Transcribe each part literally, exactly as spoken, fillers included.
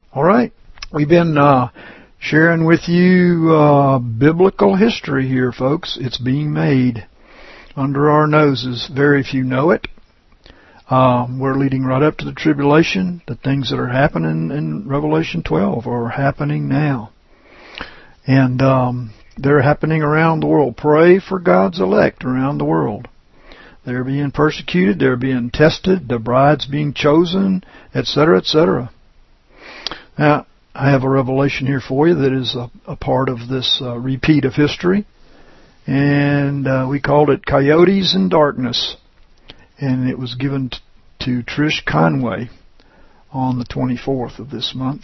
All right. We've been uh, sharing with you uh, biblical history here, folks. It's being made under our noses. Very few know it. Uh, we're leading right up to the tribulation. The things that are happening in Revelation twelve are happening now. And um, they're happening around the world. Pray for God's elect around the world. They're being persecuted. They're being tested. The bride's being chosen, et cetera, et cetera. Now, I have a revelation here for you that is a, a part of this uh, repeat of history. And uh, we called it Coyotes in Darkness. And it was given t- to Trish Conway on the twenty-fourth of this month.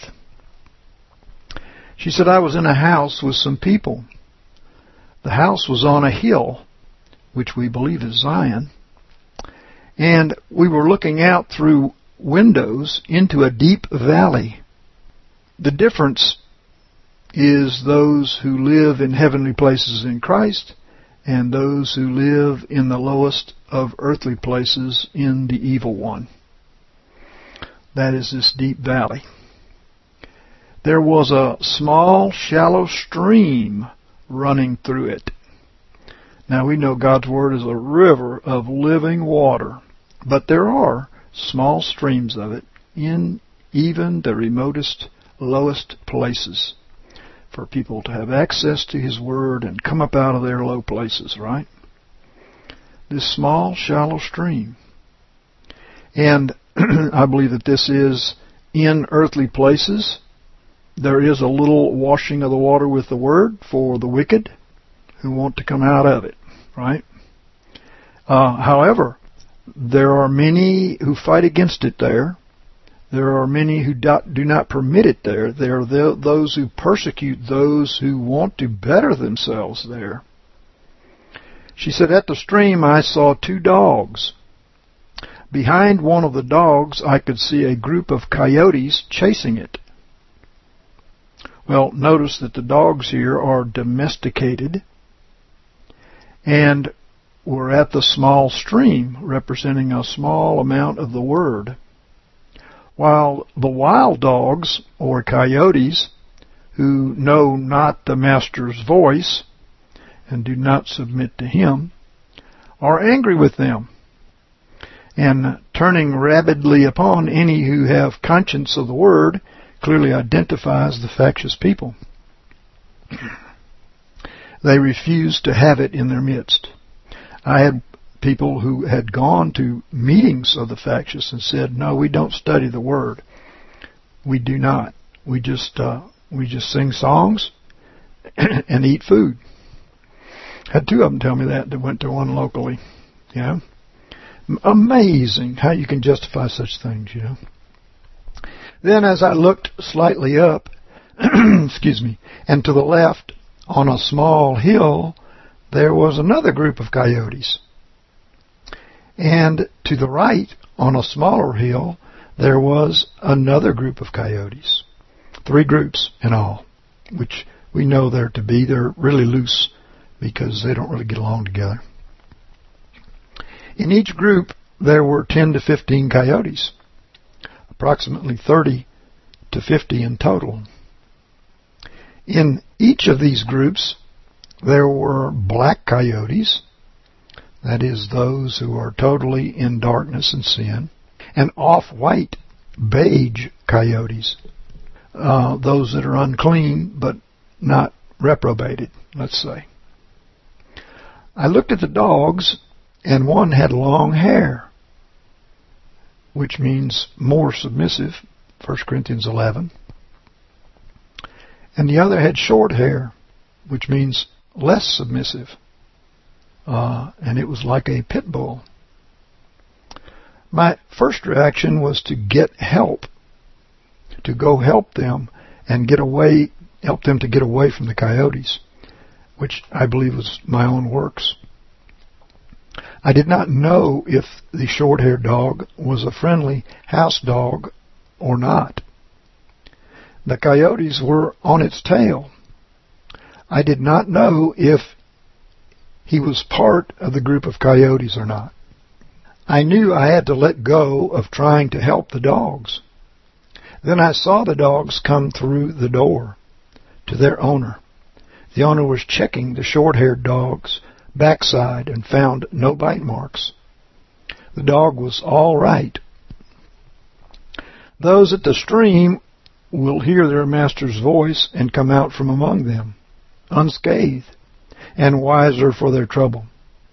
She said, I was in a house with some people. The house was on a hill, which we believe is Zion. And we were looking out through windows into a deep valley. The difference is those who live in heavenly places in Christ and those who live in the lowest of earthly places in the evil one. That is this deep valley. There was a small, shallow stream running through it. Now we know God's Word is a river of living water, but there are small streams of it in even the remotest, lowest places for people to have access to His Word and come up out of their low places, right? This small, shallow stream. And I believe that this is in earthly places. There is a little washing of the water with the Word for the wicked who want to come out of it, right? Uh, however, there are many who fight against it there. There are many who do not permit it there. There are the, those who persecute those who want to better themselves there. She said, at the stream I saw two dogs. Behind one of the dogs I could see a group of coyotes chasing it. Well, notice that the dogs here are domesticated and were at the small stream, representing a small amount of the Word. While the wild dogs, or coyotes, who know not the Master's voice and do not submit to Him, are angry with them, and turning rabidly upon any who have conscience of the Word, clearly identifies the factious people. They refuse to have it in their midst. I had people who had gone to meetings of the factious and said, no, we don't study the Word. We do not. We just uh, we just sing songs and eat food. Had two of them tell me that that went to one locally. You know? Amazing how you can justify such things, you know. Then as I looked slightly up, excuse me, and to the left on a small hill, there was another group of coyotes. And to the right, on a smaller hill, there was another group of coyotes. Three groups in all, which we know there to be. They're really loose because they don't really get along together. In each group, there were ten to fifteen coyotes, approximately thirty to fifty in total. In each of these groups, there were black coyotes, that is, those who are totally in darkness and sin, and off-white, beige coyotes, uh, those that are unclean but not reprobated, let's say. I looked at the dogs, and one had long hair, which means more submissive, First Corinthians eleven. And the other had short hair, which means less submissive. Uh, and it was like a pit bull. My first reaction was to get help, to go help them and get away, help them to get away from the coyotes, which I believe was my own works. I did not know if the short-haired dog was a friendly house dog or not. The coyotes were on its tail. I did not know if he was part of the group of coyotes or not. I knew I had to let go of trying to help the dogs. Then I saw the dogs come through the door to their owner. The owner was checking the short-haired dog's backside and found no bite marks. The dog was all right. Those at the stream will hear their master's voice and come out from among them, unscathed and wiser for their trouble.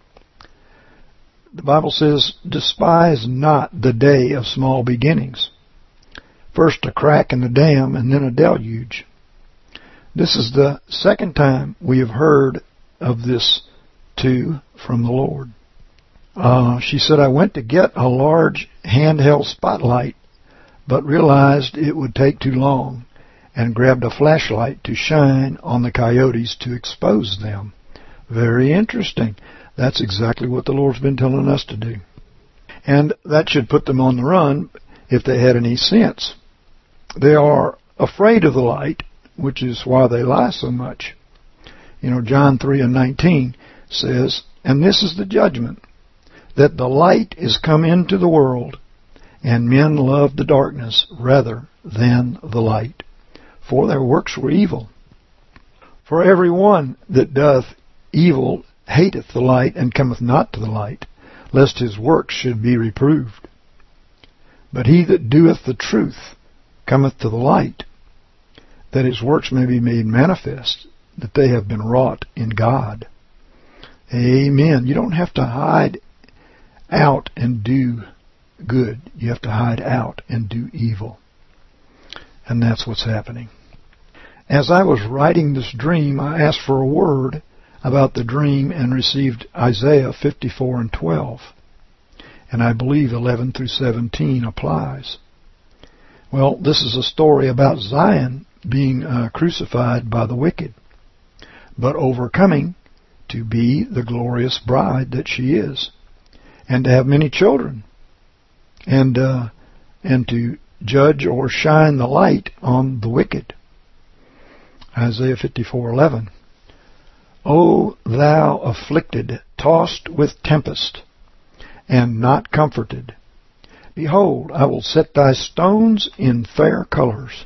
The Bible says, despise not the day of small beginnings. First a crack in the dam and then a deluge. This is the second time we have heard of this too from the Lord. Uh, she said, I went to get a large handheld spotlight, but realized it would take too long, and grabbed a flashlight to shine on the coyotes to expose them. Very interesting. That's exactly what the Lord's been telling us to do. And that should put them on the run if they had any sense. They are afraid of the light, which is why they lie so much. You know, John three and nineteen says, and this is the judgment, that the light is come into the world, and men love the darkness rather than the light, for their works were evil. For every one that doth evil hateth the light, and cometh not to the light, lest his works should be reproved. But he that doeth the truth cometh to the light, that his works may be made manifest, that they have been wrought in God. Amen. You don't have to hide out and do good. You have to hide out and do evil. And that's what's happening. As I was writing this dream, I asked for a word about the dream and received Isaiah fifty-four and twelve. And I believe eleven through seventeen applies. Well, this is a story about Zion being uh, crucified by the wicked, but overcoming to be the glorious bride that she is, and to have many children, and uh, and to judge or shine the light on the wicked. Isaiah fifty-four eleven. O thou afflicted, tossed with tempest, and not comforted, behold, I will set thy stones in fair colors,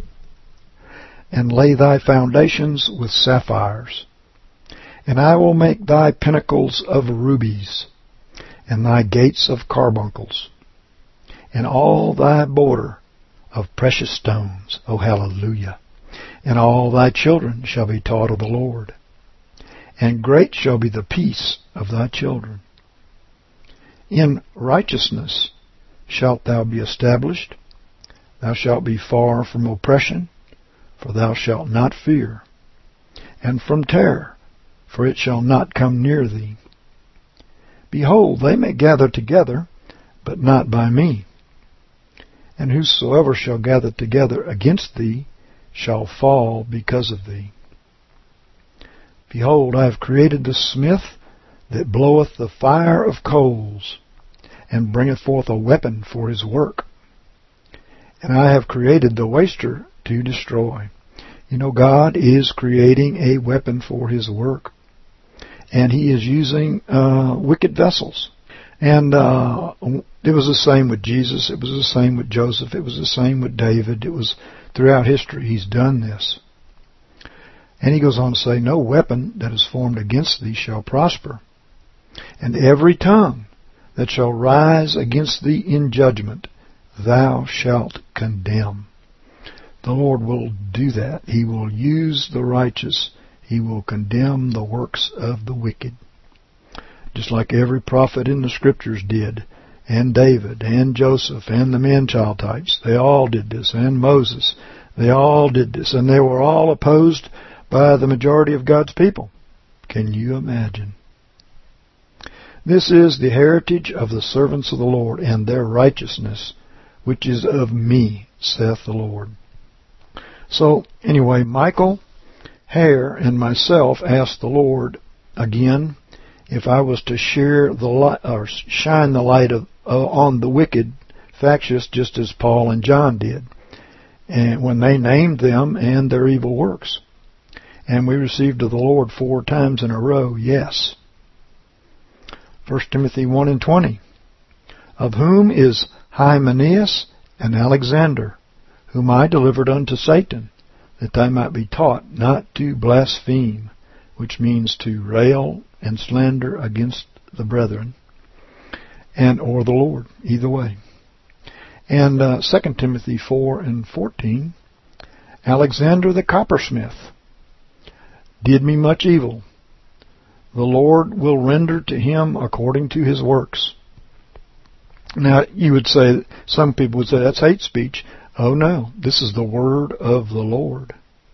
and lay thy foundations with sapphires. And I will make thy pinnacles of rubies, and thy gates of carbuncles, and all thy border of precious stones. O hallelujah! And all thy children shall be taught of the Lord, and great shall be the peace of thy children. In righteousness shalt thou be established. Thou shalt be far from oppression, for thou shalt not fear, and from terror, for it shall not come near thee. Behold, they may gather together, but not by me. And whosoever shall gather together against thee shall fall because of thee. Behold, I have created the smith that bloweth the fire of coals, and bringeth forth a weapon for his work. And I have created the waster to destroy. You know, God is creating a weapon for his work. And he is using uh, wicked vessels. And uh, it was the same with Jesus. It was the same with Joseph. It was the same with David. It was throughout history he's done this. And he goes on to say, no weapon that is formed against thee shall prosper, and every tongue that shall rise against thee in judgment thou shalt condemn. The Lord will do that. He will use the righteous. He will condemn the works of the wicked. Just like every prophet in the Scriptures did, and David, and Joseph, and the man-child types. They all did this, and Moses. They all did this, and they were all opposed by the majority of God's people. Can you imagine? This is the heritage of the servants of the Lord, and their righteousness, which is of me, saith the Lord. So, anyway, Michael Hare and myself asked the Lord again if I was to share the light, or shine the light of, uh, on the wicked, factious, just as Paul and John did, and when they named them and their evil works. And we received of the Lord four times in a row, yes. First Timothy one and twenty. Of whom is Hymenaeus and Alexander, whom I delivered unto Satan, that they might be taught not to blaspheme, which means to rail and slander against the brethren, and or the Lord, either way. And uh, Second Timothy four and fourteen, Alexander the coppersmith did me much evil. The Lord will render to him according to his works. Now, you would say, some people would say, that's hate speech. Oh no, this is the word of the Lord.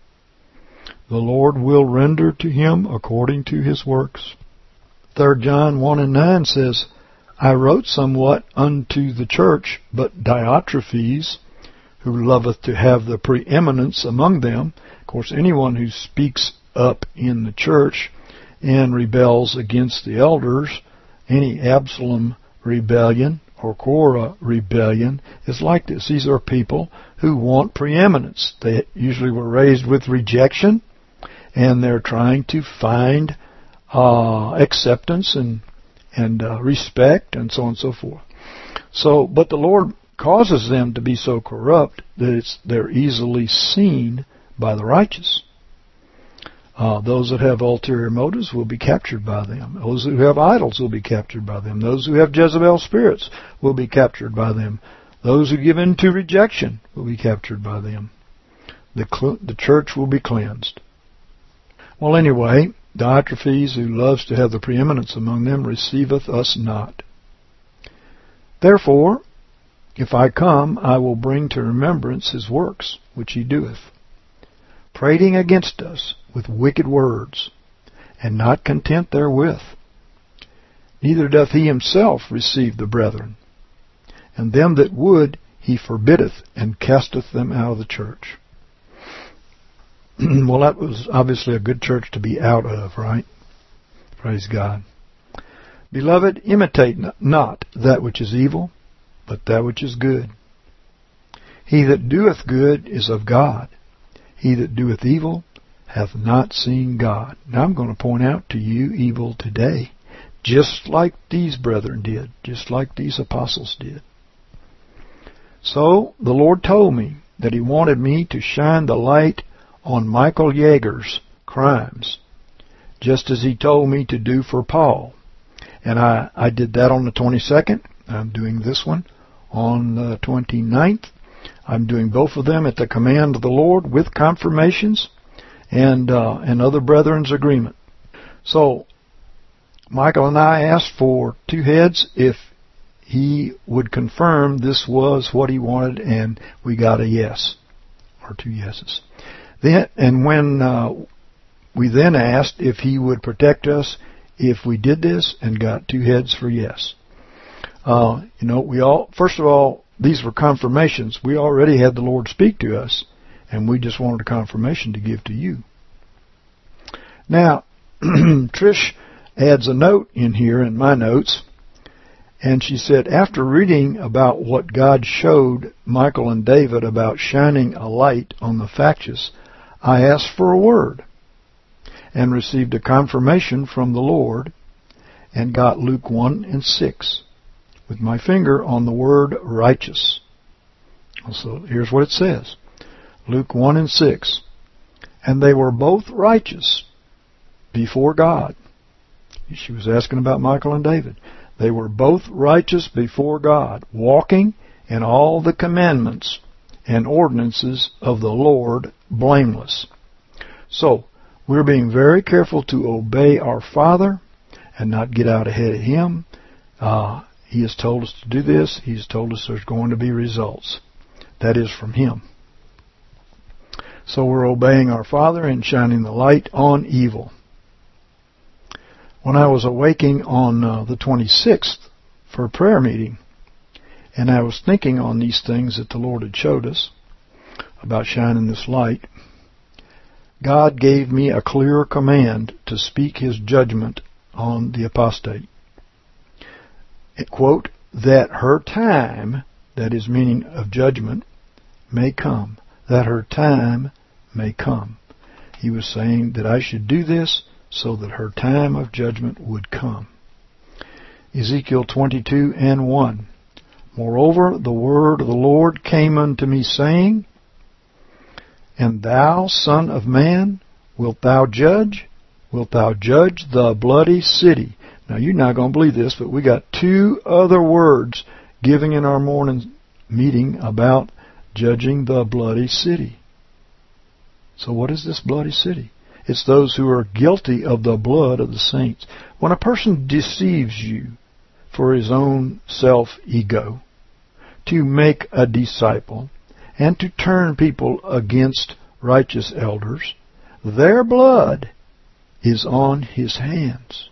The Lord will render to him according to his works. Third John one and nine says, I wrote somewhat unto the church, but Diotrephes, who loveth to have the preeminence among them. Of course, anyone who speaks up in the church and rebels against the elders, any Absalom rebellion or Korah rebellion is like this. These are people who want preeminence. They usually were raised with rejection, and they're trying to find uh, acceptance and and uh, respect and so on and so forth. So, but the Lord causes them to be so corrupt that it's they're easily seen by the righteous. Uh, those that have ulterior motives will be captured by them. Those who have idols will be captured by them. Those who have Jezebel spirits will be captured by them. Those who give in to rejection will be captured by them. The, cl- the church will be cleansed. Well, anyway, Diotrephes, who loves to have the preeminence among them, receiveth us not. Therefore, if I come, I will bring to remembrance his works, which he doeth, prating against us with wicked words, and not content therewith. Neither doth he himself receive the brethren, and them that would he forbiddeth, and casteth them out of the church. Well, that was obviously a good church to be out of, right? Praise God. Beloved, imitate not that which is evil, but that which is good. He that doeth good is of God. He that doeth evil hath not seen God. Now I'm going to point out to you evil today, just like these brethren did, just like these apostles did. So the Lord told me that he wanted me to shine the light on Michael Yeager's crimes, just as he told me to do for Paul. And I, I did that on the twenty-second. I'm doing this one on the twenty-ninth. I'm doing both of them at the command of the Lord with confirmations and uh, and other brethren's agreement. So Michael and I asked for two heads if he would confirm this was what he wanted, and we got a yes, or two yeses. Then, and when uh, we then asked if he would protect us if we did this, and got two heads for yes. Uh, you know, we all, first of all, these were confirmations. We already had the Lord speak to us, and we just wanted a confirmation to give to you. Now, Trish adds a note in here in my notes, and she said, after reading about what God showed Michael and David about shining a light on the factious, I asked for a word and received a confirmation from the Lord, and got Luke one and six with my finger on the word righteous. So here's what it says. Luke one and six. And they were both righteous before God. She was asking about Michael and David. They were both righteous before God, walking in all the commandments and ordinances of the Lord blameless. So, we're being very careful to obey our Father and not get out ahead of Him. Uh, he has told us to do this. He has told us there's going to be results. That is from Him. So we're obeying our Father and shining the light on evil. When I was awaking on uh, the twenty-sixth for a prayer meeting, and I was thinking on these things that the Lord had showed us about shining this light, God gave me a clear command to speak His judgment on the apostate. It, quote, that her time, that is meaning of judgment, may come. That her time may come. He was saying that I should do this so that her time of judgment would come. Ezekiel twenty-two and one. Moreover, the word of the Lord came unto me, saying, And thou, son of man, wilt thou judge? Wilt thou judge the bloody city? Now, you're not going to believe this, but we got two other words giving in our morning meeting about judging the bloody city. So what is this bloody city? It's those who are guilty of the blood of the saints. When a person deceives you for his own self-ego, to make a disciple, and to turn people against righteous elders, their blood is on his hands.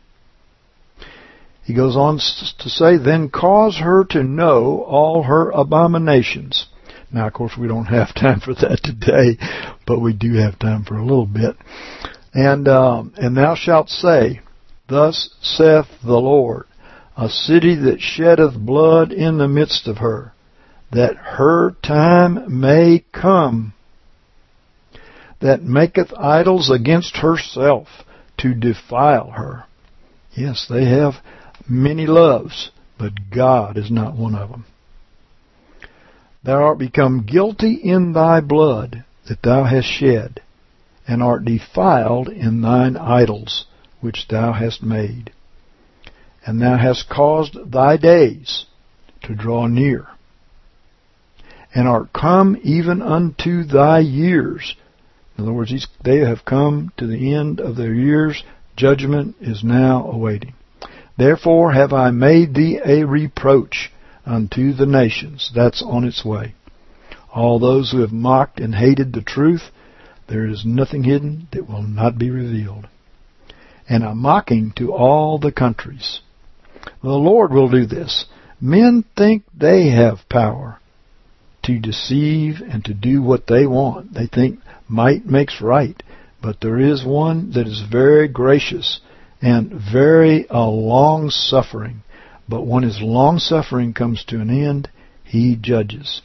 He goes on to say, then cause her to know all her abominations. Now, of course, we don't have time for that today, but we do have time for a little bit. And um, and thou shalt say, thus saith the Lord, a city that sheddeth blood in the midst of her, that her time may come, that maketh idols against herself to defile her. Yes, they have many loves, but God is not one of them. Thou art become guilty in thy blood that thou hast shed, and art defiled in thine idols which thou hast made. And thou hast caused thy days to draw near, and art come even unto thy years. In other words, they have come to the end of their years. Judgment is now awaiting. Therefore have I made thee a reproach unto the nations. That's on its way. All those who have mocked and hated the truth, there is nothing hidden that will not be revealed. And a mocking to all the countries. The Lord will do this. Men think they have power to deceive and to do what they want. They think might makes right. But there is one that is very gracious and very uh, long-suffering. But when his long-suffering comes to an end, he judges.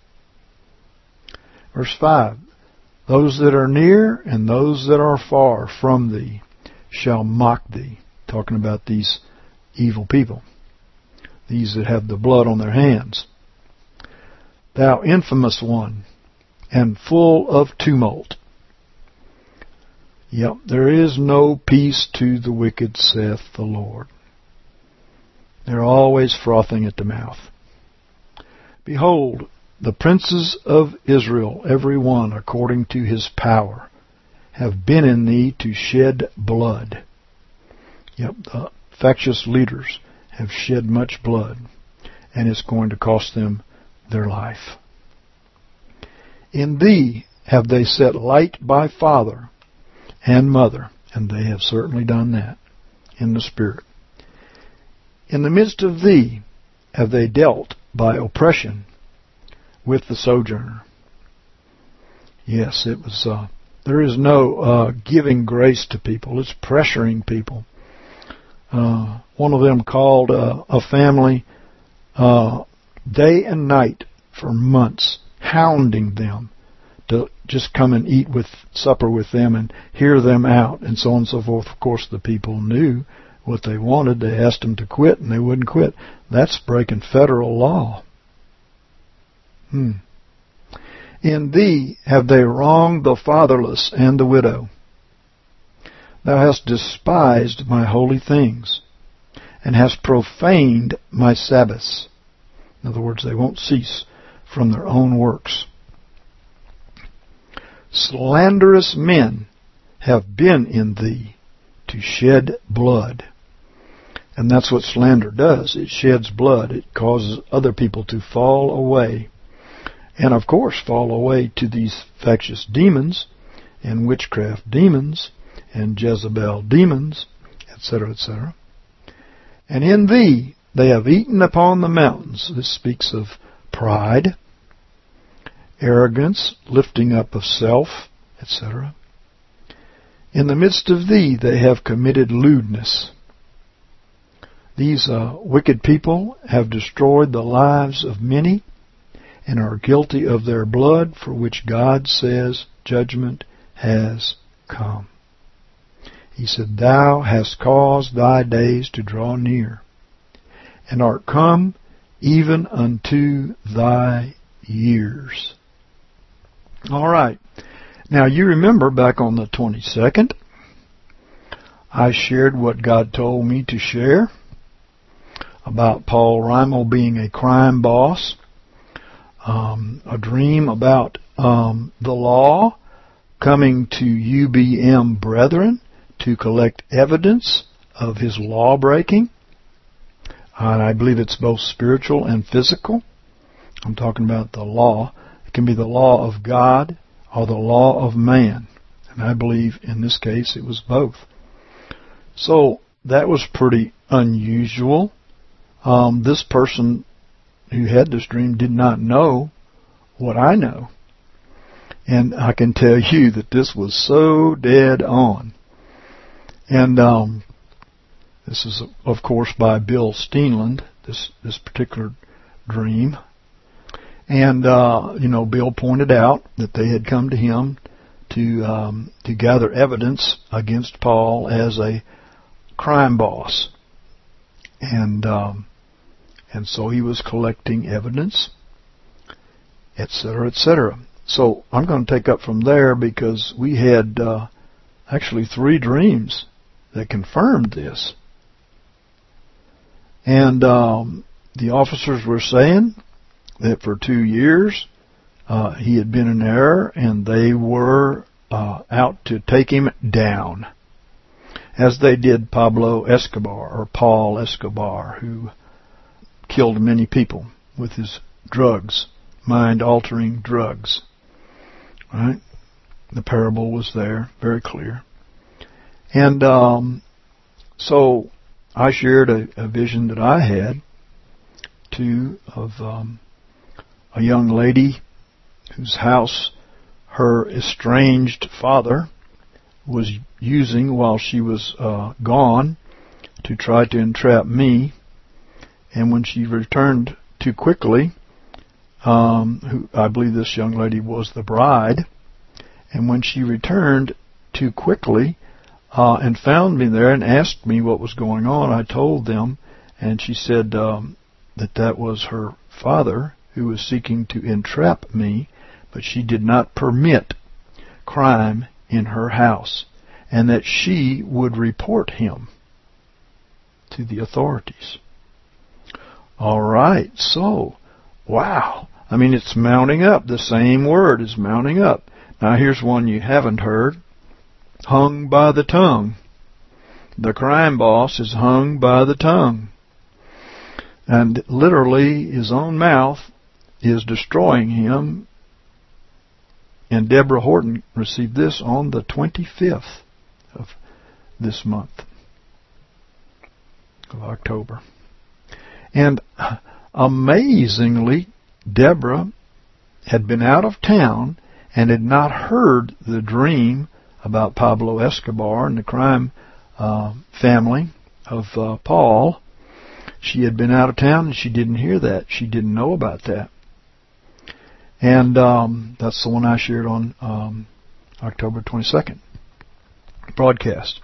Verse five, those that are near and those that are far from thee shall mock thee. Talking about these evil people. These that have the blood on their hands. Thou infamous one, and full of tumult. Yep, there is no peace to the wicked, saith the Lord. They're always frothing at the mouth. Behold, the princes of Israel, every one according to his power, have been in thee to shed blood. Yep, the factious leaders have shed much blood, and it's going to cost them their life. In thee have they set light by father and mother, and they have certainly done that in the Spirit. In the midst of thee have they dealt by oppression with the sojourner. Yes, it was. Uh, there is no uh, giving grace to people. It's pressuring people. Uh, one of them called uh, a family uh, day and night for months, hounding them to just come and eat with supper with them and hear them out, and so on and so forth. Of course, the people knew what they wanted. They asked them to quit, and they wouldn't quit. That's breaking federal law. Hmm. In thee have they wronged the fatherless and the widow. Thou hast despised my holy things, and hast profaned my Sabbaths. In other words, they won't cease from their own works. Slanderous men have been in thee to shed blood. And that's what slander does. It sheds blood. It causes other people to fall away. And of course fall away to these factious demons and witchcraft demons and Jezebel demons, et cetera, et cetera. And in thee they have eaten upon the mountains. This speaks of pride, arrogance, lifting up of self, et cetera. In the midst of thee they have committed lewdness. These uh, wicked people have destroyed the lives of many and are guilty of their blood, for which God says judgment has come. He said, Thou hast caused thy days to draw near, and art come even unto thy years. All right. Now, you remember back on the twenty-second, I shared what God told me to share about Paul Reimel being a crime boss, um, a dream about um, the law coming to U B M brethren to collect evidence of his law breaking. And I believe it's both spiritual and physical. I'm talking about the law. It can be the law of God or the law of man. And I believe in this case it was both. So that was pretty unusual. Um, this person who had this dream did not know what I know. And I can tell you that this was so dead on. And um, this is, of course, by Bill Steenland, this, this particular dream. And, uh, you know, Bill pointed out that they had come to him to um, to gather evidence against Paul as a crime boss. And um, and so he was collecting evidence, et cetera, et cetera. So I'm going to take up from there because we had uh, actually three dreams that confirmed this. And um, the officers were saying that for two years uh, he had been in error and they were uh, out to take him down, as they did Pablo Escobar, or Paul Escobar, who killed many people with his drugs, mind-altering drugs. Right? The parable was there, very clear. And um, so I shared a, a vision that I had, too, of um, a young lady whose house her estranged father was using while she was uh, gone to try to entrap me. And when she returned too quickly, um, who I believe this young lady was the bride, and when she returned too quickly uh, and found me there and asked me what was going on, I told them, and she said um, that that was her father who was seeking to entrap me, but she did not permit crime in her house, and that she would report him to the authorities. All right, so, wow. I mean, it's mounting up. The same word is mounting up. Now, here's one you haven't heard. Hung by the tongue. The crime boss is hung by the tongue. And literally, his own mouth is destroying him. And Deborah Horton received this on the twenty-fifth of this month of October. And amazingly, Deborah had been out of town and had not heard the dream about Pablo Escobar and the crime uh, family of uh, Paul. She had been out of town and she didn't hear that. She didn't know about that. And um, that's the one I shared on um, October twenty-second broadcast.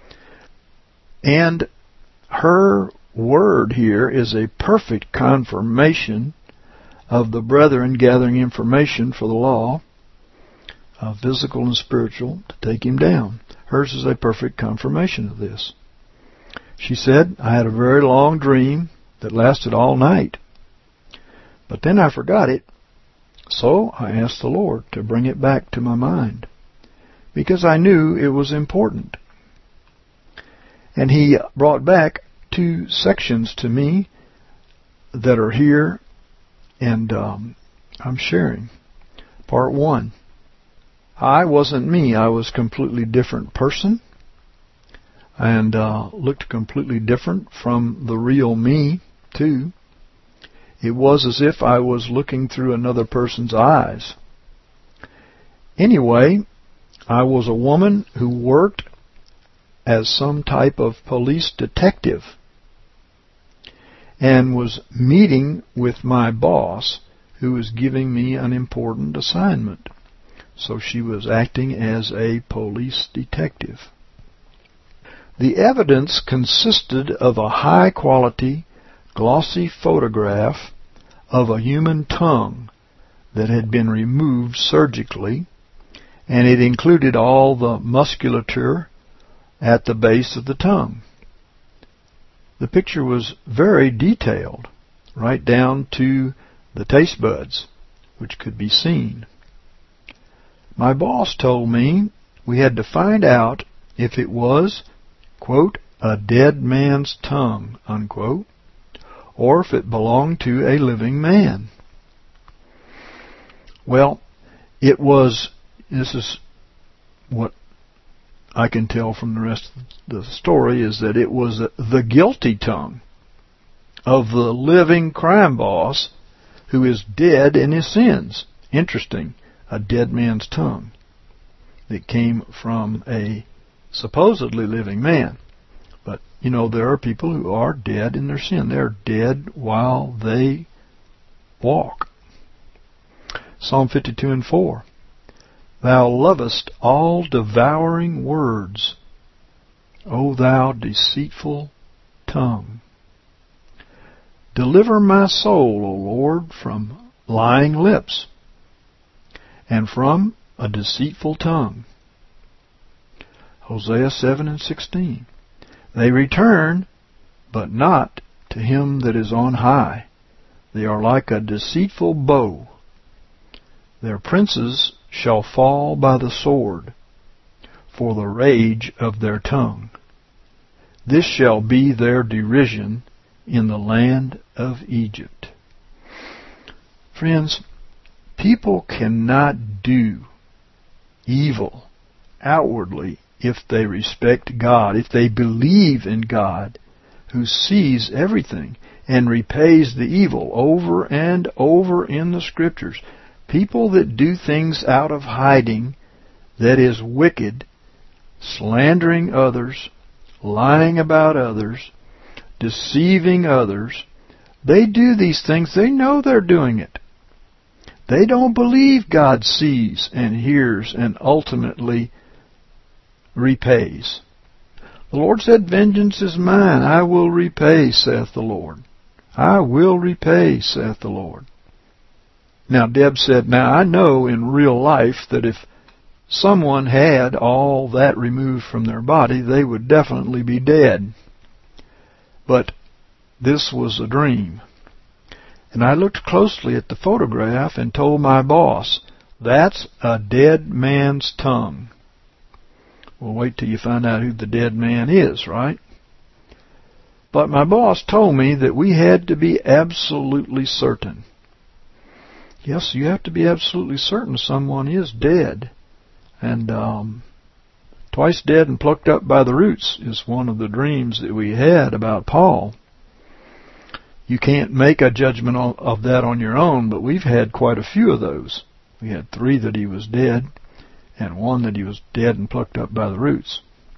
And her word here is a perfect confirmation of the brethren gathering information for the law, uh, physical and spiritual, to take him down. Hers is a perfect confirmation of this. She said, I had a very long dream that lasted all night, but then I forgot it. So I asked the Lord to bring it back to my mind, because I knew it was important. And He brought back two sections to me that are here, and um, I'm sharing. Part one. I wasn't me. I was a completely different person, and uh, looked completely different from the real me, too. It was as if I was looking through another person's eyes. Anyway, I was a woman who worked as some type of police detective and was meeting with my boss, who was giving me an important assignment. So she was acting as a police detective. The evidence consisted of a high-quality, glossy photograph of a human tongue that had been removed surgically, and it included all the musculature at the base of the tongue. The picture was very detailed, right down to the taste buds, which could be seen. My boss told me we had to find out if it was, quote, a dead man's tongue, unquote, or if it belonged to a living man. Well, it was, this is what I can tell from the rest of the story, is that it was the guilty tongue of the living crime boss who is dead in his sins. Interesting, a dead man's tongue that came from a supposedly living man. But, you know, there are people who are dead in their sin. They're dead while they walk. Psalm fifty-two and four. Thou lovest all devouring words, O thou deceitful tongue. Deliver my soul, O Lord, from lying lips, and from a deceitful tongue. Hosea seven and sixteen. They return, but not to him that is on high. They are like a deceitful bow. Their princes shall fall by the sword, for the rage of their tongue. This shall be their derision in the land of Egypt. Friends, people cannot do evil outwardly if they respect God, if they believe in God, who sees everything and repays the evil over and over in the Scriptures. People that do things out of hiding, that is wicked, slandering others, lying about others, deceiving others, they do these things. They know they're doing it. They don't believe God sees and hears and ultimately repays. The Lord said, vengeance is mine, I will repay, saith the Lord. I will repay, saith the Lord. Now, Deb said, now I know in real life that if someone had all that removed from their body, they would definitely be dead. But this was a dream. And I looked closely at the photograph and told my boss, that's a dead man's tongue. Well, wait till you find out who the dead man is, right? But my boss told me that we had to be absolutely certain. Yes, you have to be absolutely certain someone is dead. And um, twice dead and plucked up by the roots is one of the dreams that we had about Paul. You can't make a judgment of that on your own, but we've had quite a few of those. We had three that he was dead, and one that he was dead and plucked up by the roots.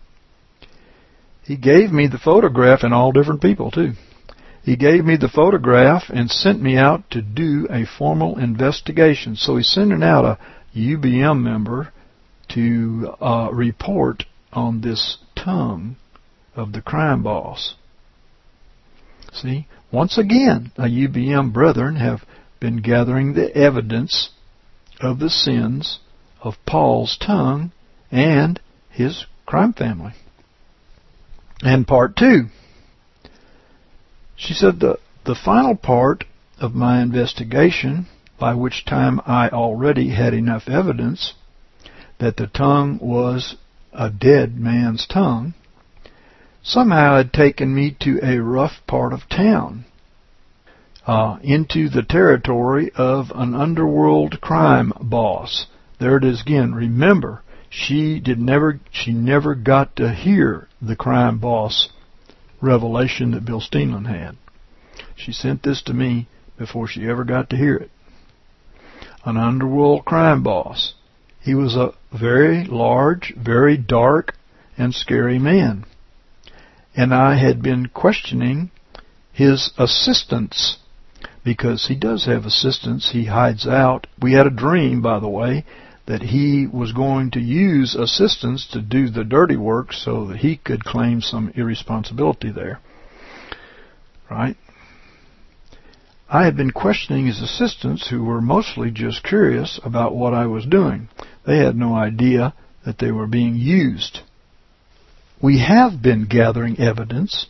He gave me the photograph, and all different people too. He gave me the photograph and sent me out to do a formal investigation. So he's sending out a U B M member to uh, report on this tongue of the crime boss. See, once again, the U B M brethren have been gathering the evidence of the sins of Paul's tongue and his crime family. And part two. She said the, the final part of my investigation, by which time I already had enough evidence that the tongue was a dead man's tongue, somehow had taken me to a rough part of town, uh, into the territory of an underworld crime boss. There it is again. Remember, she did never, she never got to hear the crime boss revelation that Bill Steenland had. She sent this to me before she ever got to hear it. An underworld crime boss. He was a very large, very dark, and scary man. And I had been questioning his assistants, because he does have assistants. He hides out. We had a dream, by the way, that he was going to use assistants to do the dirty work so that he could claim some irresponsibility there. Right? I had been questioning his assistants, who were mostly just curious about what I was doing. They had no idea that they were being used. We have been gathering evidence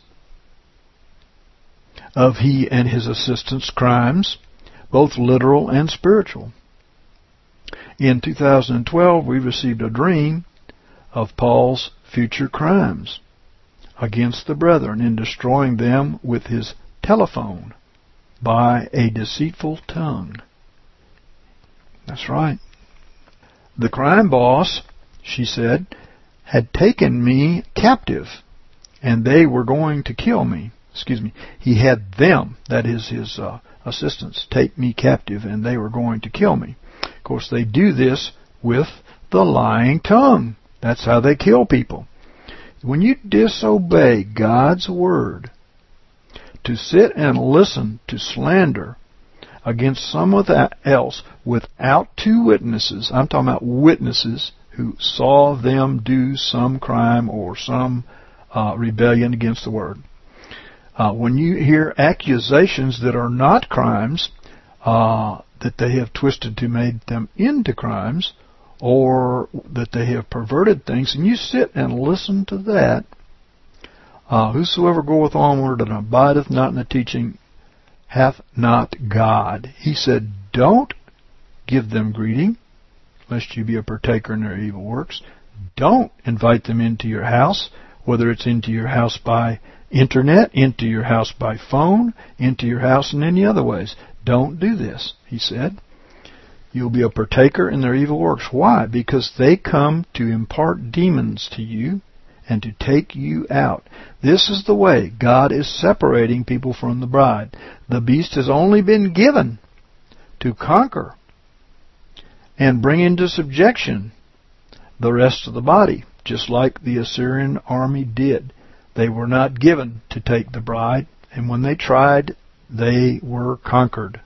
of he and his assistants' crimes, both literal and spiritual. In two thousand twelve, we received a dream of Paul's future crimes against the brethren in destroying them with his telephone by a deceitful tongue. That's right. The crime boss, she said, had taken me captive, and they were going to kill me. Excuse me. He had them, that is his uh, assistants, take me captive, and they were going to kill me. Of course, they do this with the lying tongue. That's how they kill people. When you disobey God's word, to sit and listen to slander against someone else without two witnesses, I'm talking about witnesses who saw them do some crime or some uh, rebellion against the word. Uh, when you hear accusations that are not crimes, uh, that they have twisted to make them into crimes, or that they have perverted things, and you sit and listen to that, uh, whosoever goeth onward and abideth not in the teaching hath not God. He said, don't give them greeting, lest you be a partaker in their evil works. Don't invite them into your house, whether it's into your house by internet, into your house by phone, into your house in any other ways. Don't do this, he said. You'll be a partaker in their evil works. Why? Because they come to impart demons to you and to take you out. This is the way God is separating people from the bride. The beast has only been given to conquer and bring into subjection the rest of the body, just like the Assyrian army did. They were not given to take the bride, and when they tried, they were conquered.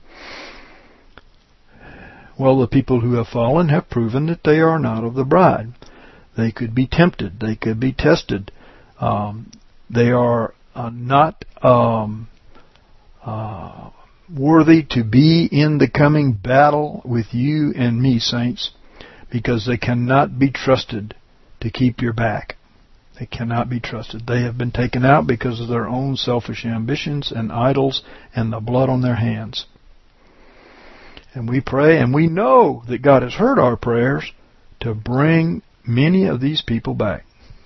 Well, the people who have fallen have proven that they are not of the bride. They could be tempted. They could be tested. Um, they are uh, not um, uh, worthy to be in the coming battle with you and me, saints, because they cannot be trusted to keep your back. They cannot be trusted. They have been taken out because of their own selfish ambitions and idols and the blood on their hands. And we pray, and we know that God has heard our prayers to bring many of these people back.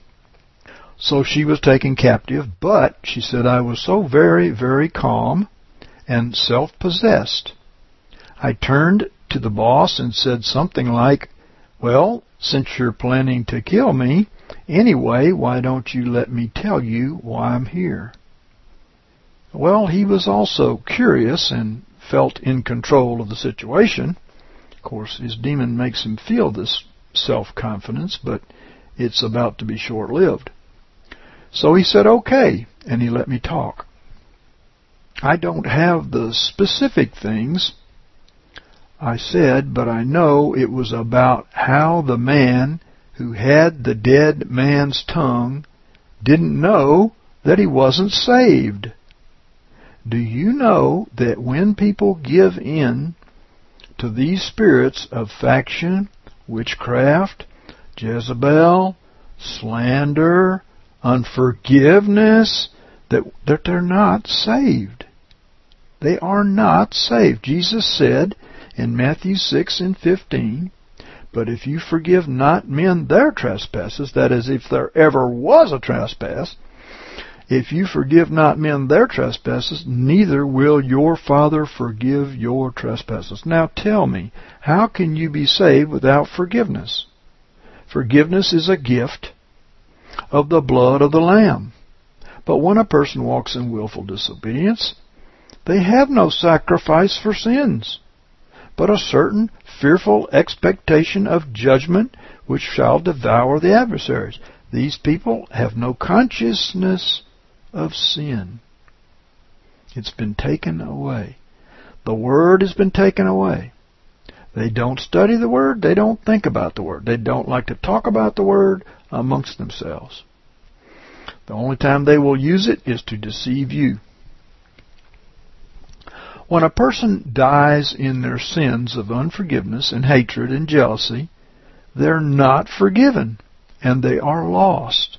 So she was taken captive, but she said, I was so very, very calm and self-possessed. I turned to the boss and said something like, well, since you're planning to kill me, anyway, why don't you let me tell you why I'm here? Well, he was also curious and felt in control of the situation. Of course, his demon makes him feel this self-confidence, but it's about to be short-lived. So he said, okay, and he let me talk. I don't have the specific things I said, but I know it was about how the man who had the dead man's tongue didn't know that he wasn't saved. Do you know that when people give in to these spirits of faction, witchcraft, Jezebel, slander, unforgiveness, that, that they're not saved? They are not saved. Jesus said in Matthew six and fifteen, but if you forgive not men their trespasses, that is, if there ever was a trespass, if you forgive not men their trespasses, neither will your Father forgive your trespasses. Now tell me, how can you be saved without forgiveness? Forgiveness is a gift of the blood of the Lamb. But when a person walks in willful disobedience, they have no sacrifice for sins, but a certain fearful expectation of judgment which shall devour the adversaries. These people have no consciousness of sin. It's been taken away. The Word has been taken away. They don't study the Word. They don't think about the Word. They don't like to talk about the Word amongst themselves. The only time they will use it is to deceive you. When a person dies in their sins of unforgiveness and hatred and jealousy, they're not forgiven, and they are lost.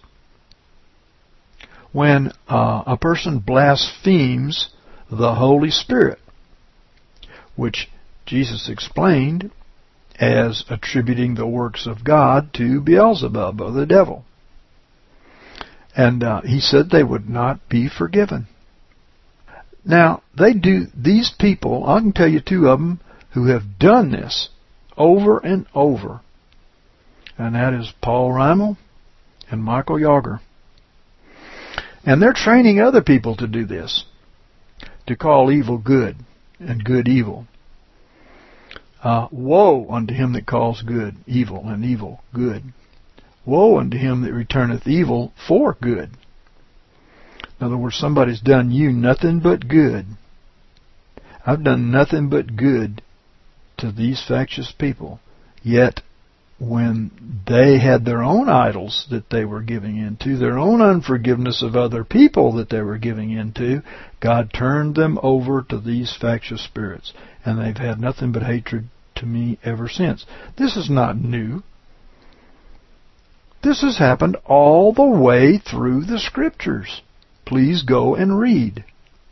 When uh, a person blasphemes the Holy Spirit, which Jesus explained as attributing the works of God to Beelzebub, or the devil. And uh, he said they would not be forgiven. Now, they do, these people, I can tell you two of them who have done this over and over. And that is Paul Rimmel and Michael Yager. And they're training other people to do this, to call evil good and good evil. Uh, woe unto him that calls good evil, and evil good. Woe unto him that returneth evil for good. In other words, somebody's done you nothing but good. I've done nothing but good to these factious people. Yet, when they had their own idols that they were giving into, their own unforgiveness of other people that they were giving into, God turned them over to these factious spirits. And they've had nothing but hatred to me ever since. This is not new. This has happened all the way through the Scriptures. Please go and read.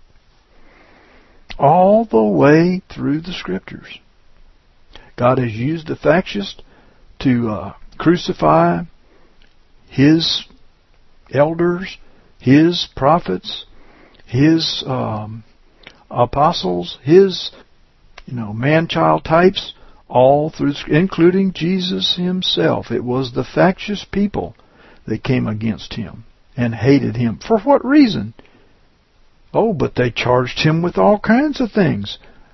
All the way through the Scriptures. God has used the factious to uh, crucify His elders, His prophets, His um, apostles, His you know man-child types, all through, including Jesus Himself. It was the factious people that came against Him and hated Him. For what reason? Oh, but they charged Him with all kinds of things.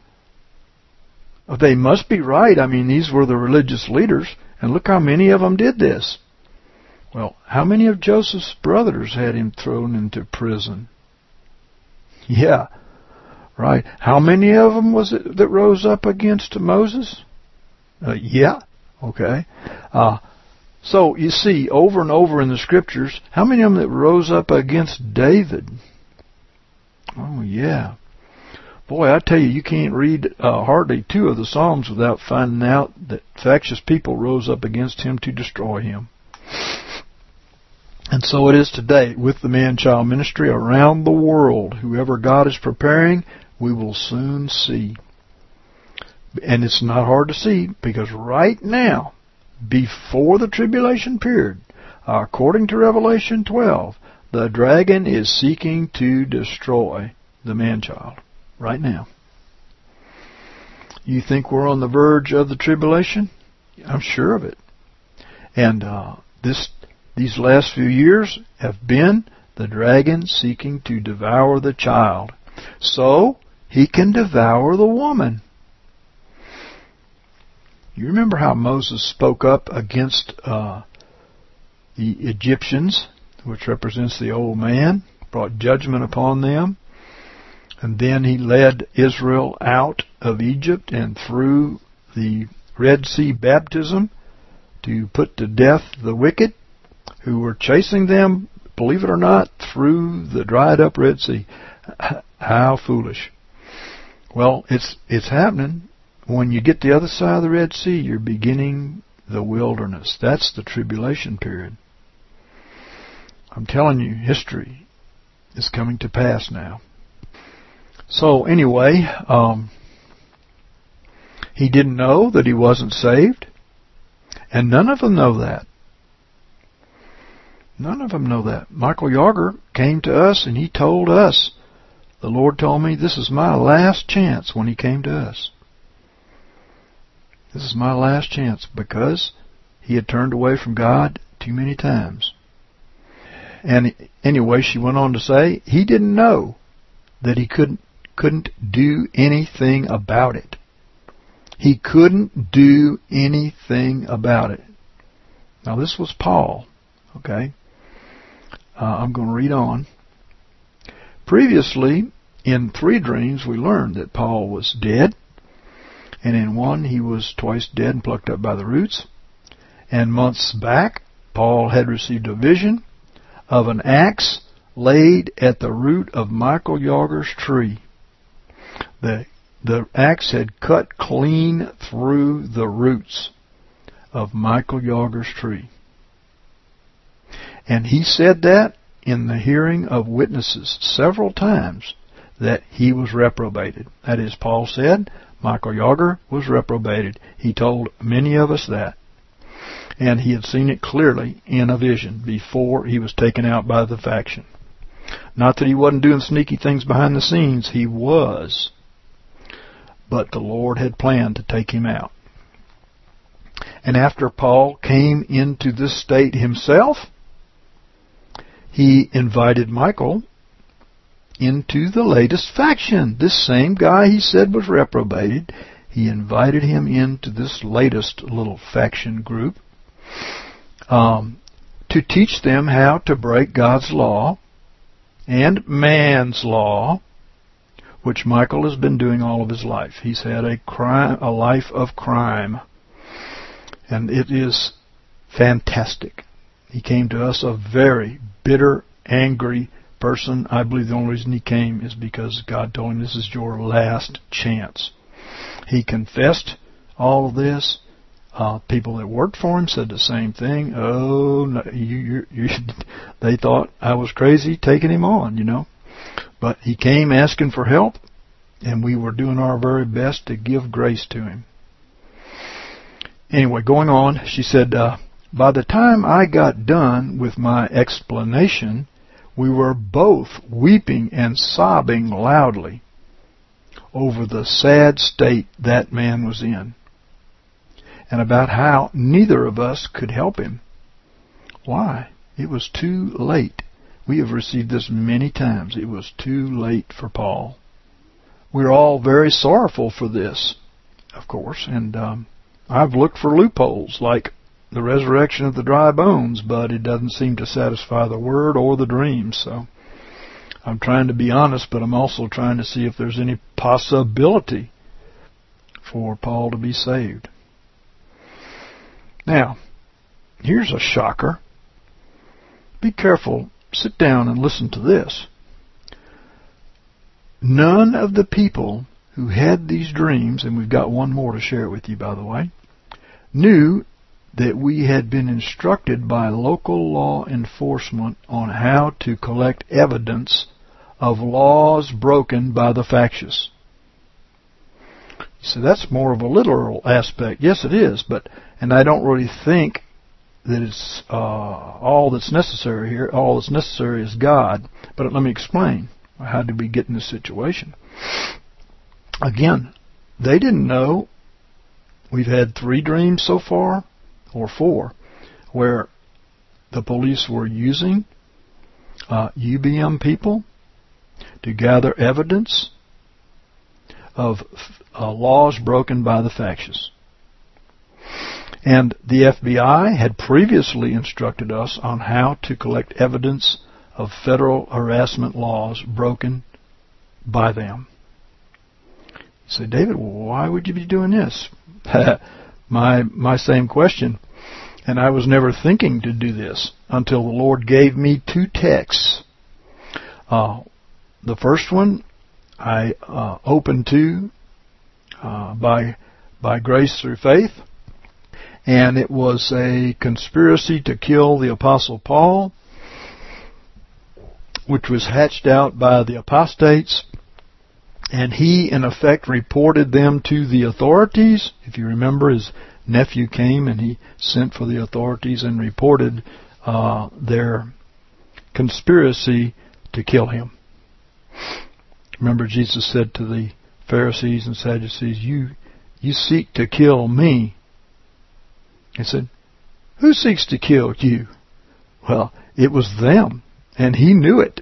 They must be right. I mean, these were the religious leaders, and look how many of them did this. Well, how many of Joseph's brothers had him thrown into prison? Yeah, right. How many of them was it that rose up against Moses? Uh, yeah, okay. Uh, so, you see, over and over in the Scriptures, how many of them that rose up against David? Oh, yeah. Boy, I tell you, you can't read uh, hardly two of the Psalms without finding out that factious people rose up against him to destroy him. And so it is today with the man-child ministry around the world. Whoever God is preparing, we will soon see. And it's not hard to see, because right now, before the tribulation period, according to Revelation twelve, the dragon is seeking to destroy the man-child. Right now. You think we're on the verge of the tribulation? I'm sure of it. And uh, this, these last few years have been the dragon seeking to devour the child, so he can devour the woman. You remember how Moses spoke up against uh, the Egyptians, which represents the old man, brought judgment upon them. And then he led Israel out of Egypt and through the Red Sea baptism to put to death the wicked who were chasing them, believe it or not, through the dried up Red Sea. How foolish. Well, it's it's happening. When you get the other side of the Red Sea, you're beginning the wilderness. That's the tribulation period. I'm telling you, history is coming to pass now. So anyway, um, he didn't know that he wasn't saved. And none of them know that. None of them know that. Michael Yager came to us and he told us, the Lord told me this is my last chance when he came to us. This is my last chance because he had turned away from God too many times. And anyway, she went on to say he didn't know that he couldn't couldn't do anything about it. He couldn't do anything about it. Now this was Paul. Okay. Uh, I'm going to read on. Previously, in three dreams, we learned that Paul was dead. And in one, he was twice dead and plucked up by the roots. And months back, Paul had received a vision of an axe laid at the root of Michael Yager's tree. The the axe had cut clean through the roots of Michael Yager's tree. And he said that in the hearing of witnesses several times, that he was reprobated. That is, Paul said Michael Yager was reprobated. He told many of us that. And he had seen it clearly in a vision before he was taken out by the faction. Not that he wasn't doing sneaky things behind the scenes. He was. But the Lord had planned to take him out. And after Paul came into this state himself, he invited Michael into the latest faction. This same guy he said was reprobated, he invited him into this latest little faction group um, to teach them how to break God's law and man's law, which Michael has been doing all of his life. He's had a crime, a life of crime, and it is fantastic. He came to us a very bitter, angry person. I believe the only reason he came is because God told him, this is your last chance. He confessed all of this. Uh, people that worked for him said the same thing. Oh, no, you, you, you, they thought I was crazy taking him on, you know. But he came asking for help, and we were doing our very best to give grace to him. Anyway, going on, she said, uh, by the time I got done with my explanation, we were both weeping and sobbing loudly over the sad state that man was in, and about how neither of us could help him. Why? It was too late. We have received this many times. It was too late for Paul. We're all very sorrowful for this, of course, and um, I've looked for loopholes like the resurrection of the dry bones, but it doesn't seem to satisfy the word or the dream. So I'm trying to be honest, but I'm also trying to see if there's any possibility for Paul to be saved. Now, here's a shocker. Be careful. Sit down and listen to this. None of the people who had these dreams, and we've got one more to share with you, by the way, knew that we had been instructed by local law enforcement on how to collect evidence of laws broken by the factious. So that's more of a literal aspect. Yes, it is, but and I don't really think that it's uh, all that's necessary here. All that's necessary is God. But let me explain. How did we get in this situation? Again, they didn't know. We've had three dreams so far, or four, where the police were using uh, U B M people to gather evidence of uh, laws broken by the factious. And the F B I had previously instructed us on how to collect evidence of federal harassment laws broken by them. You say, David, why would you be doing this? my my same question. And I was never thinking to do this until the Lord gave me two texts. Uh, the first one I uh, opened to uh, by by grace through faith, and it was a conspiracy to kill the Apostle Paul, which was hatched out by the apostates, and he in effect reported them to the authorities. If you remember, his nephew came and he sent for the authorities and reported uh, their conspiracy to kill him. Remember, Jesus said to the Pharisees and Sadducees, you you seek to kill me. He said, who seeks to kill you? Well, it was them, and he knew it.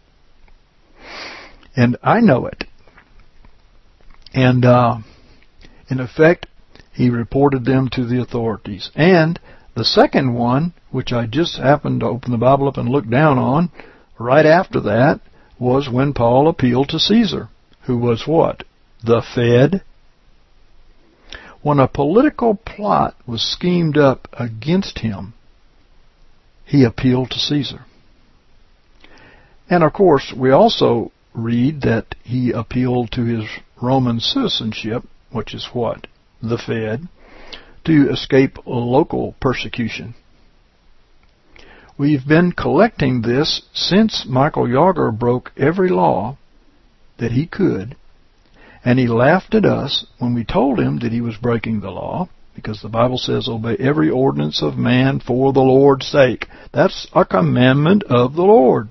And I know it. And uh, in effect, he reported them to the authorities. And the second one, which I just happened to open the Bible up and look down on, right after that, was when Paul appealed to Caesar, who was what? The Fed. When a political plot was schemed up against him, he appealed to Caesar. And of course, we also read that he appealed to his Roman citizenship, which is what? The Fed, to escape local persecution. We've been collecting this since Michael Yager broke every law that he could, and he laughed at us when we told him that he was breaking the law, because the Bible says, obey every ordinance of man for the Lord's sake. That's a commandment of the Lord.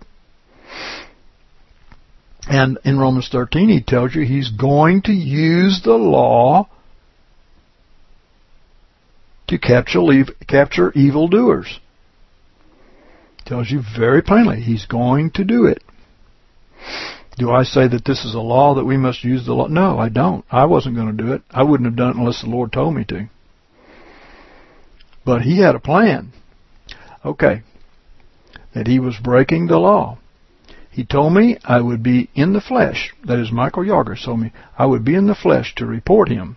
And in Romans thirteen, he tells you he's going to use the law to capture, capture evildoers. Tells you very plainly he's going to do it. Do I say that this is a law that we must use the law? No, I don't. I wasn't going to do it. I wouldn't have done it unless the Lord told me to. But he had a plan. Okay. That he was breaking the law. He told me I would be in the flesh. That is, Michael Yager told me I would be in the flesh to report him.